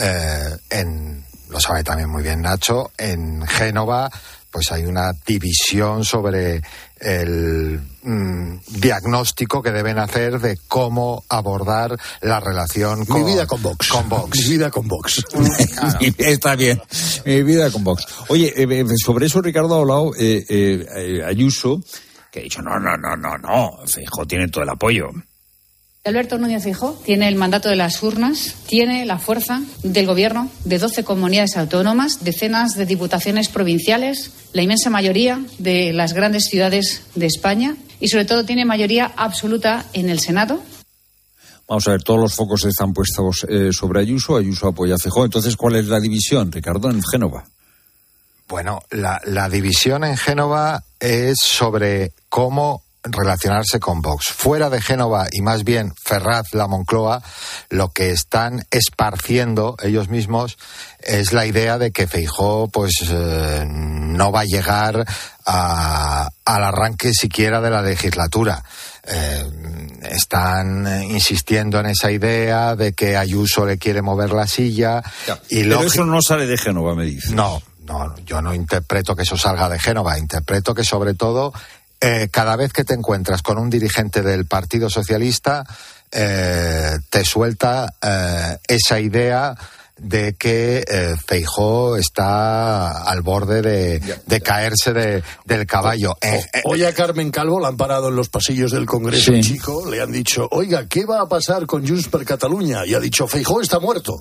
lo sabe también muy bien Nacho, en Génova pues hay una división sobre el diagnóstico que deben hacer de cómo abordar la relación con... Mi vida con Vox. Mi vida con Vox. Claro. Está bien. Mi vida con Vox. Oye, sobre eso Ricardo ha hablado Ayuso, que ha dicho, no, Feijóo tiene todo el apoyo. Alberto Núñez Feijóo tiene el mandato de las urnas, tiene la fuerza del gobierno de 12 comunidades autónomas, decenas de diputaciones provinciales, la inmensa mayoría de las grandes ciudades de España y sobre todo tiene mayoría absoluta en el Senado. Vamos a ver, todos los focos están puestos sobre Ayuso apoya a Feijóo. Entonces, ¿cuál es la división, Ricardo, en Génova? Bueno, la división en Génova es sobre cómo relacionarse con Vox. Fuera de Génova y más bien Ferraz, la Moncloa, lo que están esparciendo ellos mismos es la idea de que Feijóo no va a llegar al arranque siquiera de la legislatura. Están insistiendo en esa idea de que Ayuso le quiere mover la silla. Pero eso no sale de Génova, me dices. No, yo no interpreto que eso salga de Génova. Interpreto que sobre todo cada vez que te encuentras con un dirigente del Partido Socialista te suelta esa idea de que Feijóo está al borde de caerse del caballo. Hoy a Carmen Calvo la han parado en los pasillos del Congreso Chico, le han dicho, oiga, ¿qué va a pasar con Junts per Catalunya? Y ha dicho, Feijóo está muerto.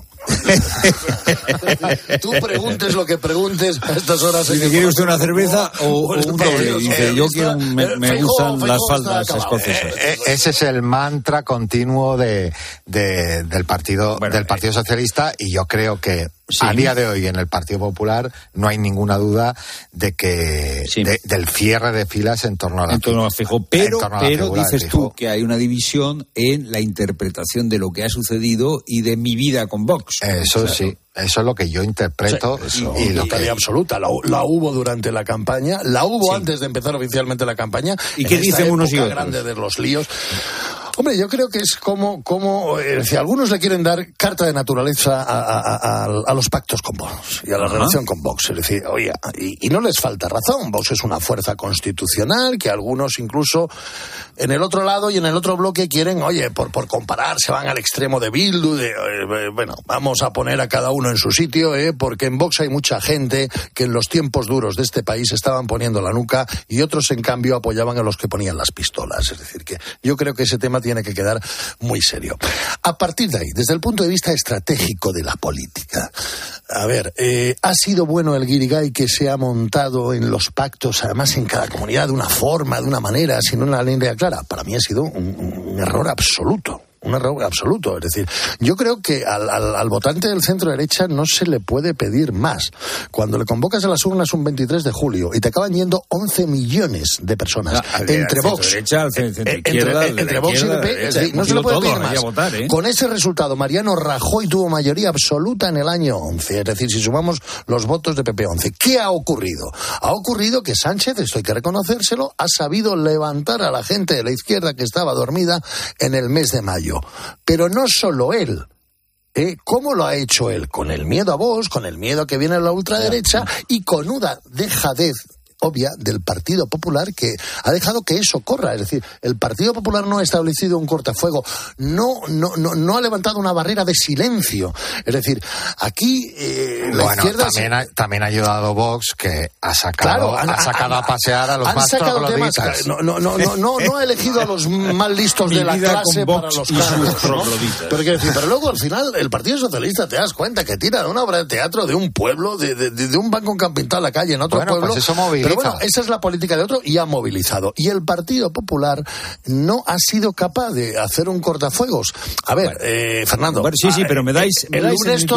Tú preguntes lo que preguntes a estas horas. Si quiere usted una cerveza o un doble. Dice, yo quiero me gustan las faldas escocesas. Ese es el mantra continuo del Partido Socialista, y yo creo que a día de hoy en el Partido Popular no hay ninguna duda de que del cierre de filas en torno a Feijóo. Pero dices tú que hay una división en la interpretación de lo que ha sucedido y de mi vida con Vox. Eso sí. Eso es lo que yo interpreto. Y totalidad absoluta. La hubo durante la campaña, la hubo antes de empezar oficialmente la campaña. ¿Y qué dicen unos y otros? Grande de los líos. Hombre, yo creo que es como si algunos le quieren dar carta de naturaleza a los pactos con Vox y a la relación con Vox. Es decir, oye, y no les falta razón. Vox es una fuerza constitucional que algunos incluso en el otro lado y en el otro bloque quieren, oye, por comparar, se van al extremo de Bildu, bueno, vamos a poner a cada uno en su sitio, porque en Vox hay mucha gente que en los tiempos duros de este país estaban poniendo la nuca y otros, en cambio, apoyaban a los que ponían las pistolas. Es decir, que yo creo que ese tema tiene que quedar muy serio. A partir de ahí, desde el punto de vista estratégico de la política, a ver, ha sido bueno el guirigay que se ha montado en los pactos, además en cada comunidad, de una forma, de una manera, sin una línea clara. Para mí ha sido un error absoluto. un error absoluto. Es decir, yo creo que al votante del centro derecha no se le puede pedir más. Cuando le convocas a las urnas un 23 de julio y te acaban yendo 11 millones de personas entre Vox, entre Vox y PP, no se le puede pedir más. Con ese resultado, Mariano Rajoy tuvo mayoría absoluta en el año 11, es decir, si sumamos los votos de PP 11. ¿Qué ha ocurrido? Ha ocurrido que Sánchez, esto hay que reconocérselo, ha sabido levantar a la gente de la izquierda que estaba dormida en el mes de mayo. Pero no solo él. ¿Cómo lo ha hecho él? Con el miedo a Vox, con el miedo a que viene la ultraderecha y con una dejadez obvia del Partido Popular que ha dejado que eso corra. Es decir, el Partido Popular no ha establecido un cortafuego, no ha levantado una barrera de silencio. Es decir, aquí la izquierda también ha ayudado Vox, que ha sacado a pasear a los más trogloditas. No ha elegido a los más listos de la clase para los cargos, ¿no? Pero luego al final el Partido Socialista, te das cuenta que tira de una obra de teatro de un pueblo, de un banco pintado en la calle en otro pueblo. Pues eso moviliza. Pero bueno, esa es la política de otro y ha movilizado. Y el Partido Popular no ha sido capaz de hacer un cortafuegos. A ver, Fernando. Sí, pero me dais el lunes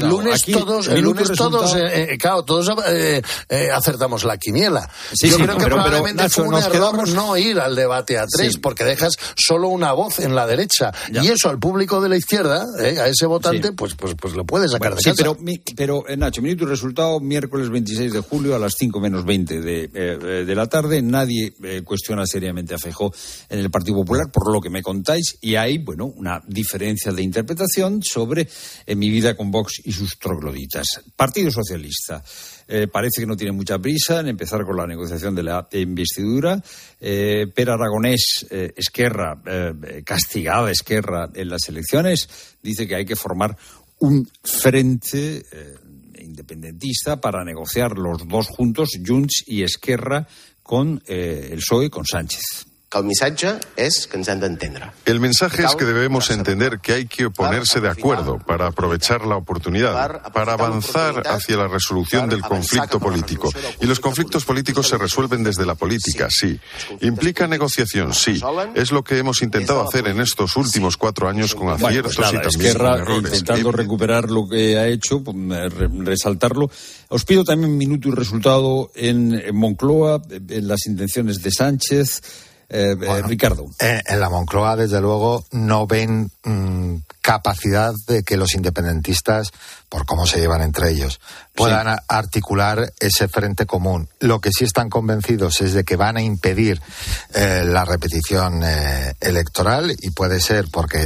todos, claro, todos acertamos la quiniela. Yo creo que probablemente Nacho, fue un error no ir al debate a 3 porque dejas solo una voz en la derecha. Ya. Y eso al público de la izquierda, a ese votante, pues lo puede sacar de casa. Pero Nacho, minuto y resultado, miércoles 26 de julio a las 5 menos 20 de la tarde. Nadie cuestiona seriamente a Feijóo en el Partido Popular, por lo que me contáis, y hay, una diferencia de interpretación sobre mi vida con Vox y sus trogloditas. Partido Socialista. Parece que no tiene mucha prisa en empezar con la negociación de la investidura. Per Aragonés, Esquerra, castigada Esquerra en las elecciones, dice que hay que formar un frente independentista para negociar los dos juntos, Junts y Esquerra, con el PSOE, con Sánchez. El mensaje es que ens hem d'entendre. El mensaje es que debemos entender que hay que ponerse de acuerdo para aprovechar la oportunidad, para avanzar hacia la resolución del conflicto político. Y los conflictos políticos se resuelven desde la política, sí. ¿Implica negociación? Sí. Es lo que hemos intentado hacer en estos últimos 4 años con aciertos y también Esquerra, con errores. intentando recuperar lo que ha hecho, resaltarlo. Os pido también un minuto y resultado en Moncloa, en las intenciones de Sánchez. Ricardo. En la Moncloa, desde luego, no ven capacidad de que los independentistas, por cómo se llevan entre ellos, puedan articular ese frente común. Lo que sí están convencidos es de que van a impedir la repetición electoral, y puede ser porque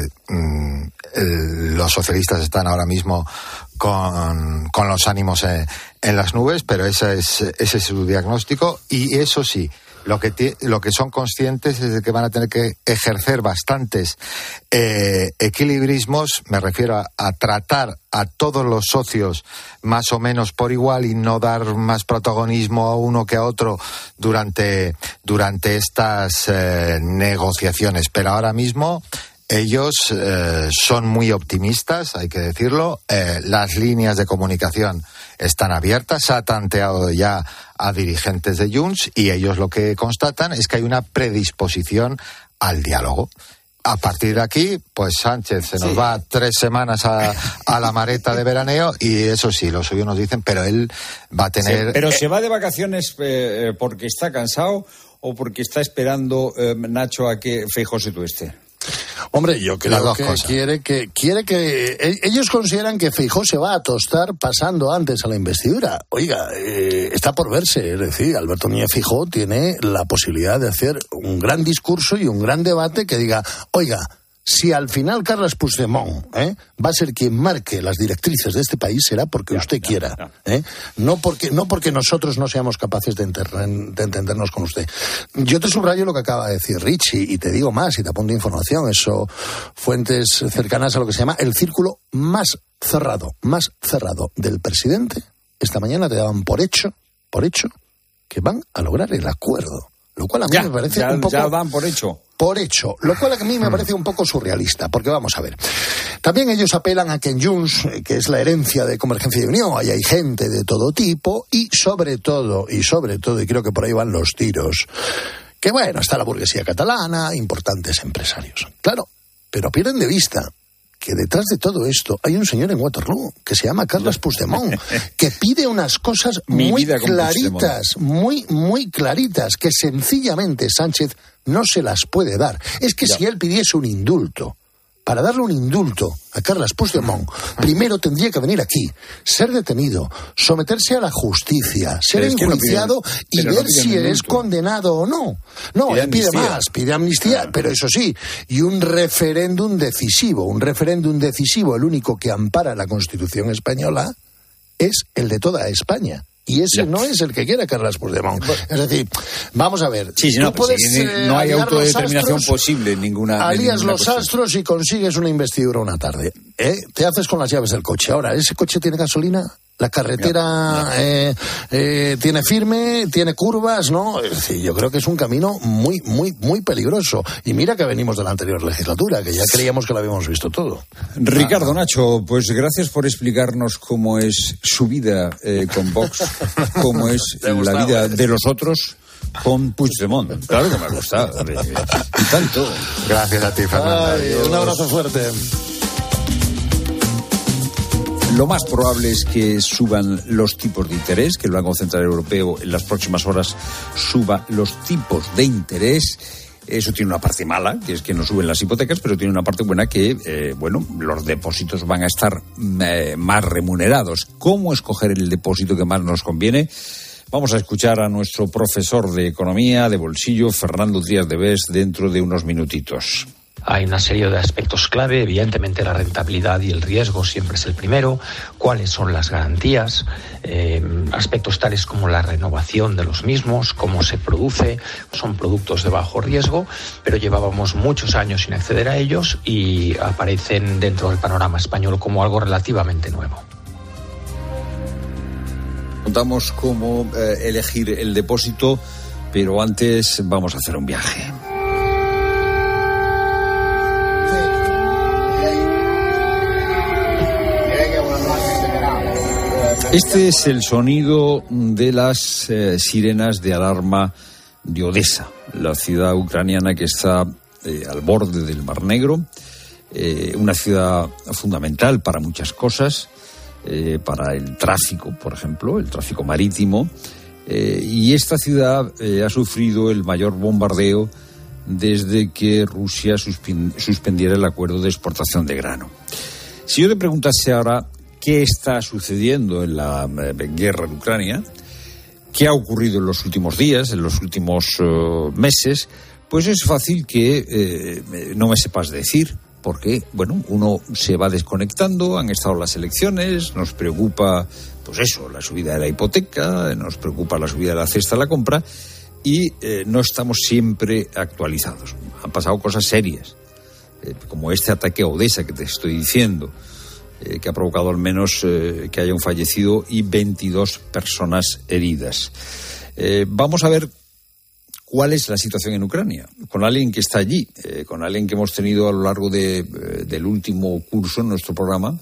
los socialistas están ahora mismo con los ánimos en las nubes, pero ese es su diagnóstico. Y eso sí, lo que son conscientes es de que van a tener que ejercer bastantes equilibrismos. Me refiero a tratar a todos los socios más o menos por igual y no dar más protagonismo a uno que a otro durante estas negociaciones. Pero ahora mismo ellos son muy optimistas, hay que decirlo. Las líneas de comunicación están abiertas, se ha tanteado ya a dirigentes de Junts y ellos lo que constatan es que hay una predisposición al diálogo. A partir de aquí, pues Sánchez se nos va 3 semanas a la mareta de veraneo, y eso sí, los suyos nos dicen, pero él va a tener... Sí, pero ¿se va de vacaciones porque está cansado o porque está esperando, Nacho, a que Feijóo se tueste? Hombre, yo creo que quiere que ellos consideran que Feijóo se va a tostar pasando antes a la investidura. Oiga, está por verse. Es decir, Alberto Núñez Feijóo tiene la posibilidad de hacer un gran discurso y un gran debate que diga, oiga, si al final Carles Puigdemont va a ser quien marque las directrices de este país, será porque usted quiera. No porque nosotros no seamos capaces de entendernos con usted. Yo te subrayo lo que acaba de decir Richie, y te digo más, y te apunto información. Eso, fuentes cercanas a lo que se llama el círculo más cerrado del presidente, esta mañana te daban por hecho que van a lograr el acuerdo. Lo cual a mí me parece un poco... Ya dan por hecho. Lo cual a mí me parece un poco surrealista, porque vamos a ver. También ellos apelan a que en Junts, que es la herencia de Convergencia y Unión, ahí hay gente de todo tipo, y sobre todo, y creo que por ahí van los tiros, que está la burguesía catalana, importantes empresarios. Claro, pero pierden de vista que detrás de todo esto hay un señor en Waterloo que se llama Carles Puigdemont, que pide unas cosas muy claritas, muy claritas, que sencillamente Sánchez no se las puede dar. Es que si él pidiese un indulto, para darle un indulto a Carles Puigdemont, primero tendría que venir aquí, ser detenido, someterse a la justicia, ser enjuiciado y ver si es condenado o no. No, él pide más, pide amnistía, pero eso sí, y un referéndum decisivo, el único que ampara la Constitución española es el de toda España. Y ese no es el que quiere Carles Puigdemont. Es decir, vamos a ver. Sí, no, no hay autodeterminación posible en ninguna. Alías los astros y consigues una investidura una tarde. Te haces con las llaves del coche. Ahora, ¿ese coche tiene gasolina? La carretera tiene firme, tiene curvas, ¿no? Es decir, yo creo que es un camino muy peligroso. Y mira que venimos de la anterior legislatura, que ya creíamos que lo habíamos visto todo. Ricardo, Nacho, pues gracias por explicarnos cómo es su vida con Vox, cómo es la vida de los otros con Puigdemont. Claro que me ha gustado. Y tanto. Gracias a ti, Fernando. Un abrazo fuerte. Lo más probable es que suban los tipos de interés, que el Banco Central Europeo en las próximas horas suba los tipos de interés. Eso tiene una parte mala, que es que no suben las hipotecas, pero tiene una parte buena que, los depósitos van a estar más remunerados. ¿Cómo escoger el depósito que más nos conviene? Vamos a escuchar a nuestro profesor de Economía de bolsillo, Fernando Díaz de Bes, dentro de unos minutitos. Hay una serie de aspectos clave, evidentemente la rentabilidad y el riesgo siempre es el primero, cuáles son las garantías, aspectos tales como la renovación de los mismos, cómo se produce, son productos de bajo riesgo, pero llevábamos muchos años sin acceder a ellos y aparecen dentro del panorama español como algo relativamente nuevo. Contamos cómo elegir el depósito, pero antes vamos a hacer un viaje. Este es el sonido de las sirenas de alarma de Odesa, la ciudad ucraniana que está al borde del Mar Negro, una ciudad fundamental para muchas cosas, para el tráfico, por ejemplo, el tráfico marítimo, y esta ciudad ha sufrido el mayor bombardeo desde que Rusia suspendiera el acuerdo de exportación de grano. Si yo te preguntase ahora qué está sucediendo en la guerra de Ucrania, qué ha ocurrido en los últimos días, en los últimos meses, pues es fácil que no me sepas decir, porque, uno se va desconectando, han estado las elecciones, nos preocupa, la subida de la hipoteca, nos preocupa la subida de la cesta de la compra, y no estamos siempre actualizados. Han pasado cosas serias, como este ataque a Odesa que te estoy diciendo, que ha provocado al menos que haya un fallecido y 22 personas heridas. Vamos a ver cuál es la situación en Ucrania, con alguien que está allí, con alguien que hemos tenido a lo largo del último curso en nuestro programa,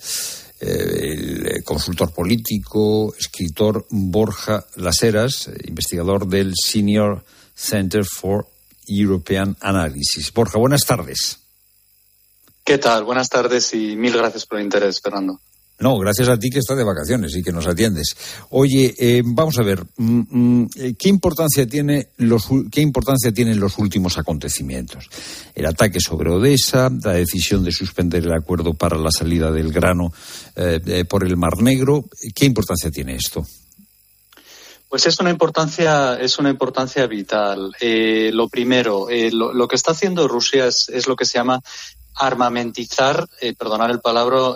el consultor político, escritor Borja Las Heras, investigador del Senior Center for European Analysis. Borja, buenas tardes. ¿Qué tal? Buenas tardes y mil gracias por el interés, Fernando. No, gracias a ti que estás de vacaciones y que nos atiendes. Oye, vamos a ver, ¿qué importancia tienen los últimos acontecimientos? El ataque sobre Odesa, la decisión de suspender el acuerdo para la salida del grano por el Mar Negro. ¿Qué importancia tiene esto? Pues es una importancia vital. Lo primero, lo que está haciendo Rusia es lo que se llama armamentizar, perdonar el palabra,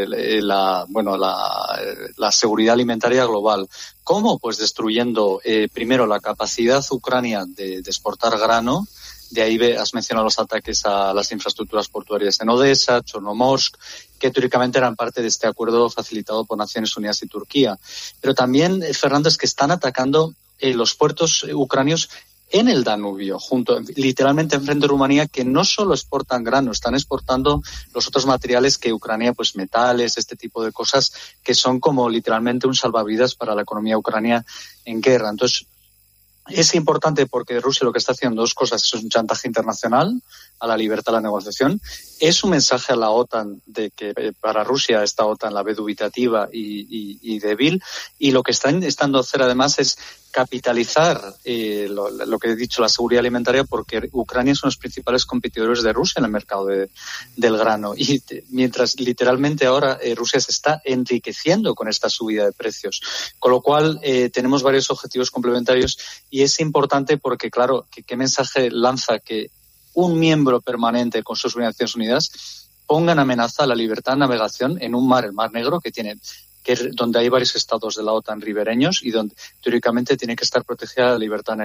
la seguridad alimentaria global. ¿Cómo? Pues destruyendo primero la capacidad ucrania de exportar grano. De ahí has mencionado los ataques a las infraestructuras portuarias en Odesa, Chornomorsk, que teóricamente eran parte de este acuerdo facilitado por Naciones Unidas y Turquía. Pero también, Fernando, es que están atacando los puertos ucranios en el Danubio, literalmente enfrente de Rumanía, que no solo exportan grano, están exportando los otros materiales que Ucrania, pues metales, este tipo de cosas, que son como literalmente un salvavidas para la economía ucraniana en guerra. Entonces, es importante porque Rusia lo que está haciendo dos cosas, es un chantaje internacional a la libertad de la negociación. Es un mensaje a la OTAN de que para Rusia esta OTAN la ve dubitativa y débil, y lo que están intentando hacer además es capitalizar lo que he dicho, la seguridad alimentaria, porque Ucrania son los principales competidores de Rusia en el mercado del grano, y mientras literalmente ahora Rusia se está enriqueciendo con esta subida de precios, con lo cual tenemos varios objetivos complementarios, y es importante porque, claro, ¿qué mensaje lanza que un miembro permanente con sus Naciones Unidas ponga en amenaza la libertad de navegación en un mar, el Mar Negro, donde hay varios estados de la OTAN ribereños y donde teóricamente tiene que estar protegida la libertad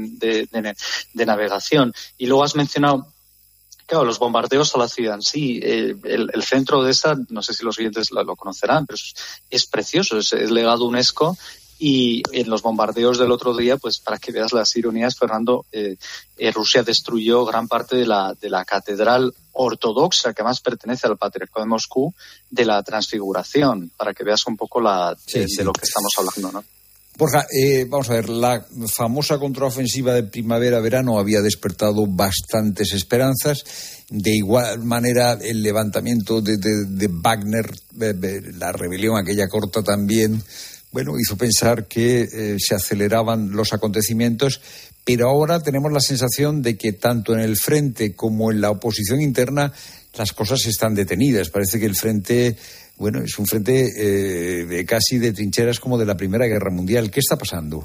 de navegación? Y luego has mencionado, claro, los bombardeos a la ciudad en sí. El centro de esa, no sé si los oyentes lo conocerán, pero es precioso, es legado UNESCO. Y en los bombardeos del otro día, pues para que veas las ironías, Fernando, Rusia destruyó gran parte de la catedral ortodoxa, que además pertenece al Patriarcado de Moscú, de la Transfiguración, para que veas un poco de lo que estamos hablando, ¿no? Borja, vamos a ver, la famosa contraofensiva de primavera-verano había despertado bastantes esperanzas. De igual manera, el levantamiento de Wagner, la rebelión aquella corta también, hizo pensar que se aceleraban los acontecimientos, pero ahora tenemos la sensación de que tanto en el frente como en la oposición interna las cosas están detenidas. Parece que el frente, es un frente casi de trincheras como de la Primera Guerra Mundial. ¿Qué está pasando?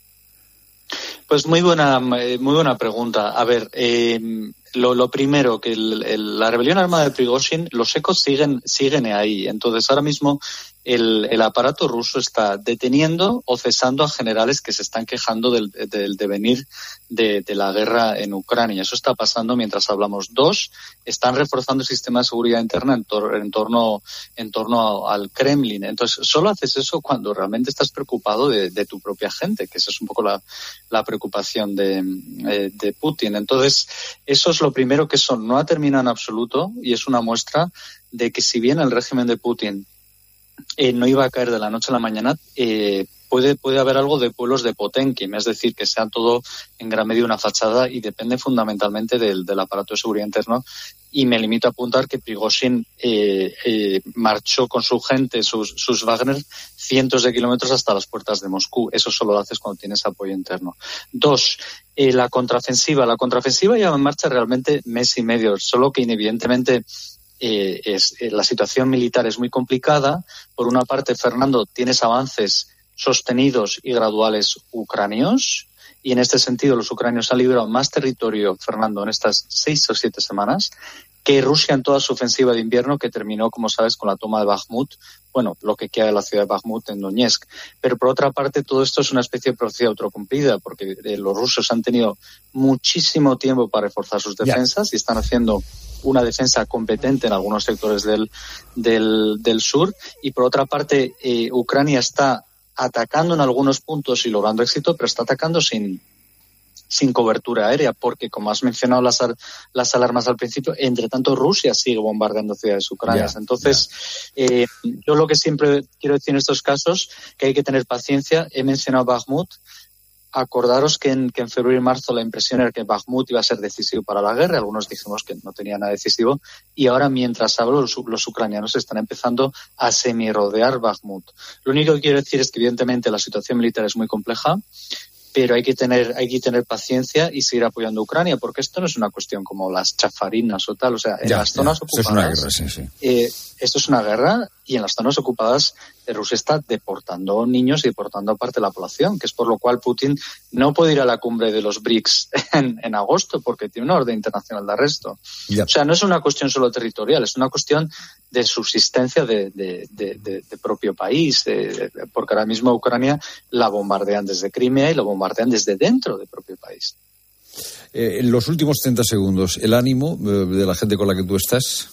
Pues muy buena pregunta. A ver, lo primero, que la rebelión armada de Prigozhin, los ecos siguen ahí. Entonces, ahora mismo el aparato ruso está deteniendo o cesando a generales que se están quejando del devenir de la guerra en Ucrania. Eso está pasando mientras hablamos. 2, están reforzando el sistema de seguridad interna en torno al Kremlin. Entonces, solo haces eso cuando realmente estás preocupado de tu propia gente, que esa es un poco la preocupación de Putin. Entonces, eso es lo primero, que eso no ha terminado en absoluto, y es una muestra de que, si bien el régimen de Putin no iba a caer de la noche a la mañana, puede haber algo de pueblos de Potemkin, es decir, que sea todo en gran medida una fachada, y depende fundamentalmente del aparato de seguridad interno. Y me limito a apuntar que Prigozhin marchó con su gente, sus Wagner, cientos de kilómetros hasta las puertas de Moscú. Eso solo lo haces cuando tienes apoyo interno. 2, la contraofensiva. La contraofensiva lleva en marcha realmente mes y medio, solo que evidentemente la situación militar es muy complicada. Por una parte, Fernando, tienes avances sostenidos y graduales ucranios, y en este sentido los ucranios han liberado más territorio, Fernando, en estas 6 o 7 semanas que Rusia en toda su ofensiva de invierno, que terminó, como sabes, con la toma de Bakhmut, lo que queda de la ciudad de Bakhmut en Donetsk. Pero por otra parte, todo esto es una especie de profecía autocumplida, porque los rusos han tenido muchísimo tiempo para reforzar sus defensas y están haciendo una defensa competente en algunos sectores del sur. Y por otra parte, Ucrania está atacando en algunos puntos y logrando éxito, pero está atacando sin cobertura aérea, porque, como has mencionado las alarmas al principio, entre tanto Rusia sigue bombardeando ciudades ucranianas. Entonces, yo lo que siempre quiero decir en estos casos, que hay que tener paciencia. He mencionado Bakhmut. Acordaros que en febrero y marzo la impresión era que Bakhmut iba a ser decisivo para la guerra. Algunos dijimos que no tenía nada decisivo. Y ahora, mientras hablo, los ucranianos están empezando a semi-rodear Bakhmut. Lo único que quiero decir es que, evidentemente, la situación militar es muy compleja, pero hay que tener paciencia y seguir apoyando a Ucrania, porque esto no es una cuestión como las chafarinas o tal. O sea, en las zonas ocupadas, esto es una guerra, y en las zonas ocupadas Rusia está deportando niños y deportando a parte de la población, que es por lo cual Putin no puede ir a la cumbre de los BRICS en agosto, porque tiene una orden internacional de arresto. O sea, no es una cuestión solo territorial, es una cuestión de subsistencia de propio país, porque ahora mismo Ucrania la bombardean desde Crimea y la bombardean desde dentro del propio país. En los últimos 30 segundos, ¿el ánimo de la gente con la que tú estás?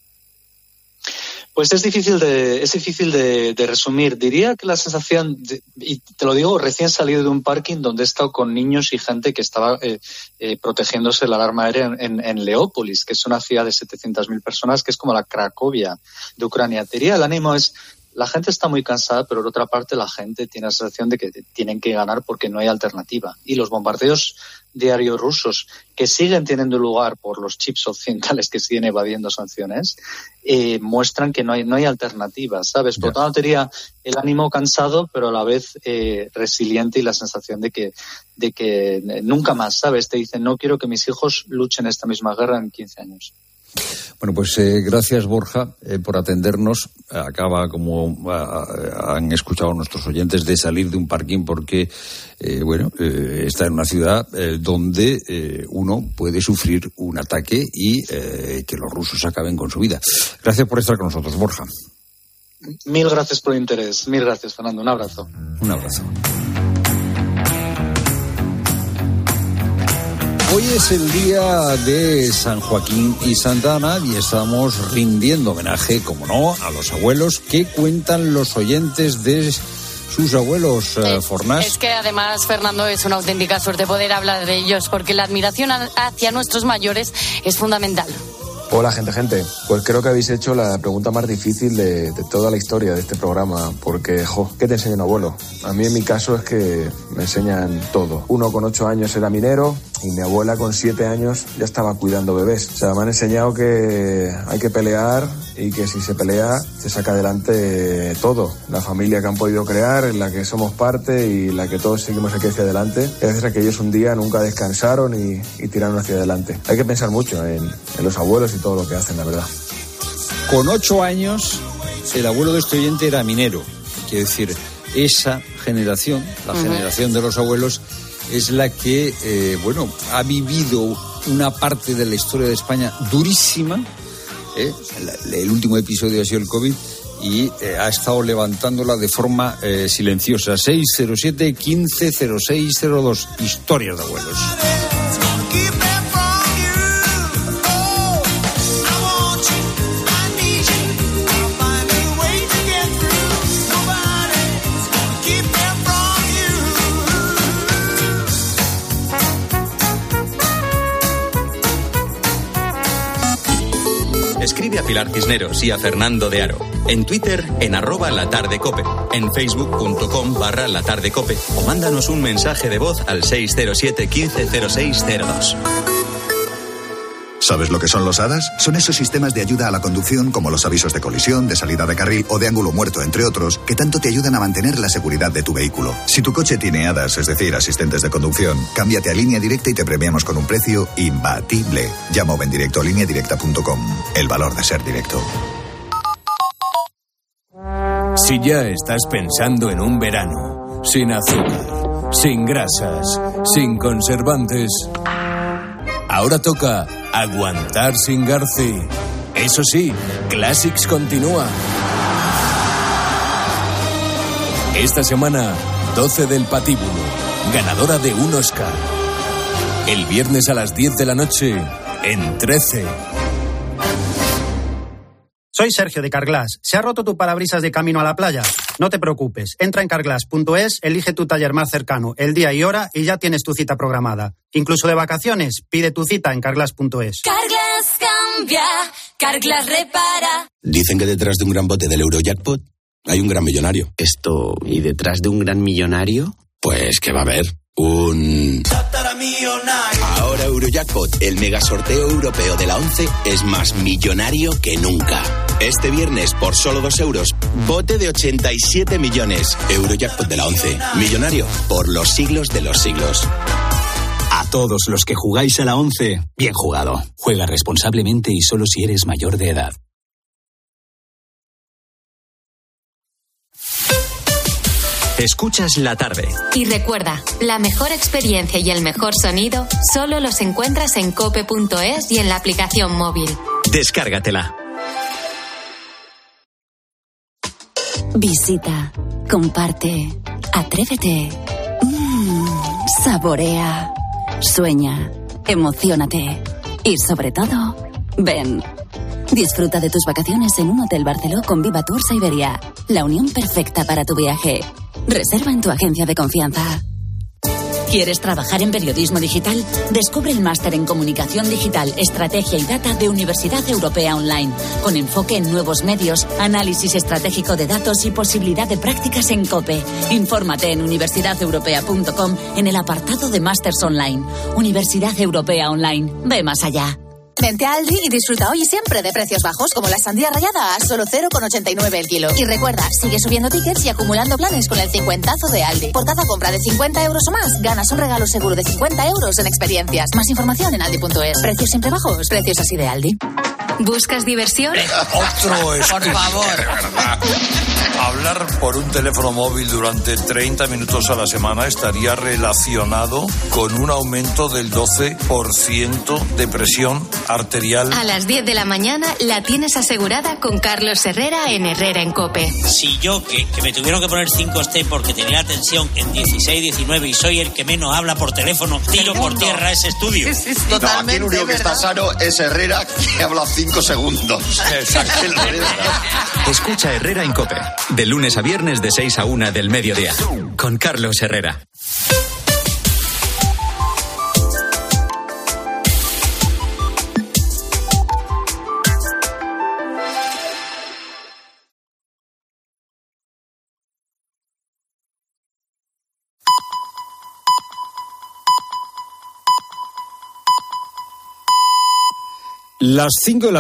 Pues es difícil de resumir. Diría que la sensación, y te lo digo, recién salido de un parking donde he estado con niños y gente que estaba protegiéndose de la alarma aérea en Leópolis, que es una ciudad de 700.000 personas, que es como la Cracovia de Ucrania. Diría, el ánimo es, la gente está muy cansada, pero por otra parte la gente tiene la sensación de que tienen que ganar porque no hay alternativa. Y los bombardeos diarios rusos que siguen teniendo lugar por los chips occidentales que siguen evadiendo sanciones, muestran que no hay alternativas, ¿sabes? Por lo tanto, tenía el ánimo cansado, pero a la vez resiliente, y la sensación de que nunca más, ¿sabes? Te dicen, no quiero que mis hijos luchen esta misma guerra en 15 años. Bueno, pues gracias, Borja, por atendernos. Acaba, como han escuchado nuestros oyentes, de salir de un parking porque, está en una ciudad donde uno puede sufrir un ataque y que los rusos acaben con su vida. Gracias por estar con nosotros, Borja. Mil gracias por el interés. Mil gracias, Fernando. Un abrazo. Un abrazo. Hoy es el día de San Joaquín y Santa Ana y estamos rindiendo homenaje, como no, a los abuelos. ¿Qué cuentan los oyentes de sus abuelos, Fornás? Es que además, Fernando, es una auténtica suerte poder hablar de ellos, porque la admiración hacia nuestros mayores es fundamental. Hola, gente. Pues creo que habéis hecho la pregunta más difícil de toda la historia de este programa, porque, ¿qué te enseña un abuelo? A mí, en mi caso, es que me enseñan todo. Uno con 8 años era minero y mi abuela con 7 años ya estaba cuidando bebés. O sea, me han enseñado que hay que pelear y que si se pelea, se saca adelante todo. La familia que han podido crear, en la que somos parte y la que todos seguimos aquí hacia adelante, gracias a que ellos un día nunca descansaron y tiraron hacia adelante. Hay que pensar mucho en los abuelos y todo lo que hacen, la verdad. Con 8 años, el abuelo de este oyente era minero. Quiere decir, esa generación, la generación de los abuelos, es la que, ha vivido una parte de la historia de España durísima. El último episodio ha sido el COVID y ha estado levantándola de forma silenciosa. 607-150602. Historias de abuelos. Escribe a Pilar Cisneros y a Fernando de Aro. En Twitter, en @latardecope. En facebook.com/latardecope. O mándanos un mensaje de voz al 607-150602. ¿Sabes lo que son los ADAS? Son esos sistemas de ayuda a la conducción, como los avisos de colisión, de salida de carril o de ángulo muerto, entre otros, que tanto te ayudan a mantener la seguridad de tu vehículo. Si tu coche tiene ADAS, es decir, asistentes de conducción, cámbiate a Línea Directa y te premiamos con un precio imbatible. Llama o ven directo a lineadirecta.com. El valor de ser directo. Si ya estás pensando en un verano, sin azúcar, sin grasas, sin conservantes, ahora toca aguantar sin Garci. Eso sí, Classics continúa. Esta semana, 12 del Patíbulo, ganadora de un Oscar. El viernes a las 10 de la noche, en 13. Soy Sergio de Carglass. ¿Se ha roto tu parabrisas de camino a la playa? No te preocupes. Entra en carglass.es, elige tu taller más cercano, el día y hora y ya tienes tu cita programada. Incluso de vacaciones, pide tu cita en carglass.es. Carglass cambia, Carglass repara. Dicen que detrás de un gran bote del Eurojackpot hay un gran millonario. ¿Y detrás de un gran millonario? Pues que va a haber un... Ahora Eurojackpot, el mega sorteo europeo de la 11, es más millonario que nunca. Este viernes, por solo 2 euros, bote de 87 millones. Eurojackpot de la 11, millonario por los siglos de los siglos. A todos los que jugáis a la 11, bien jugado. Juega responsablemente y solo si eres mayor de edad. Escuchas la tarde. Y recuerda, la mejor experiencia y el mejor sonido solo los encuentras en cope.es y en la aplicación móvil. Descárgatela. Visita, comparte, atrévete, saborea, sueña, emociónate y sobre todo, ven. Disfruta de tus vacaciones en un Hotel Barceló con Viva Tours Iberia, la unión perfecta para tu viaje. Reserva en tu agencia de confianza. ¿Quieres trabajar en periodismo digital? Descubre el máster en Comunicación Digital, Estrategia y Data de Universidad Europea Online, con enfoque en nuevos medios, análisis estratégico de datos y posibilidad de prácticas en COPE. Infórmate en universidadeuropea.com en el apartado de Másters Online. Universidad Europea Online. Ve más allá. Vente a Aldi y disfruta hoy y siempre de precios bajos, como la sandía rallada a solo 0,89 el kilo. Y recuerda, sigue subiendo tickets y acumulando planes con el 50azo de Aldi. Por cada compra de 50 euros o más, ganas un regalo seguro de 50 euros en experiencias. Más información en aldi.es. Precios siempre bajos, precios así de Aldi. ¿Buscas diversión? Otro es por favor. De verdad. Hablar por un teléfono móvil durante 30 minutos a la semana estaría relacionado con un aumento del 12% de presión arterial. A las 10 de la mañana la tienes asegurada con Carlos Herrera en Herrera en COPE. Si yo, que me tuvieron que poner 5T porque tenía la tensión en 16, 19 y soy el que menos habla por teléfono, tiro por tierra ese estudio. No, aquí el único que está sano es Herrera, que habla 5 segundos. Exacto. Escucha Herrera en COPE, de lunes a viernes de 6 a 1 del mediodía, con Carlos Herrera. Las 5 de la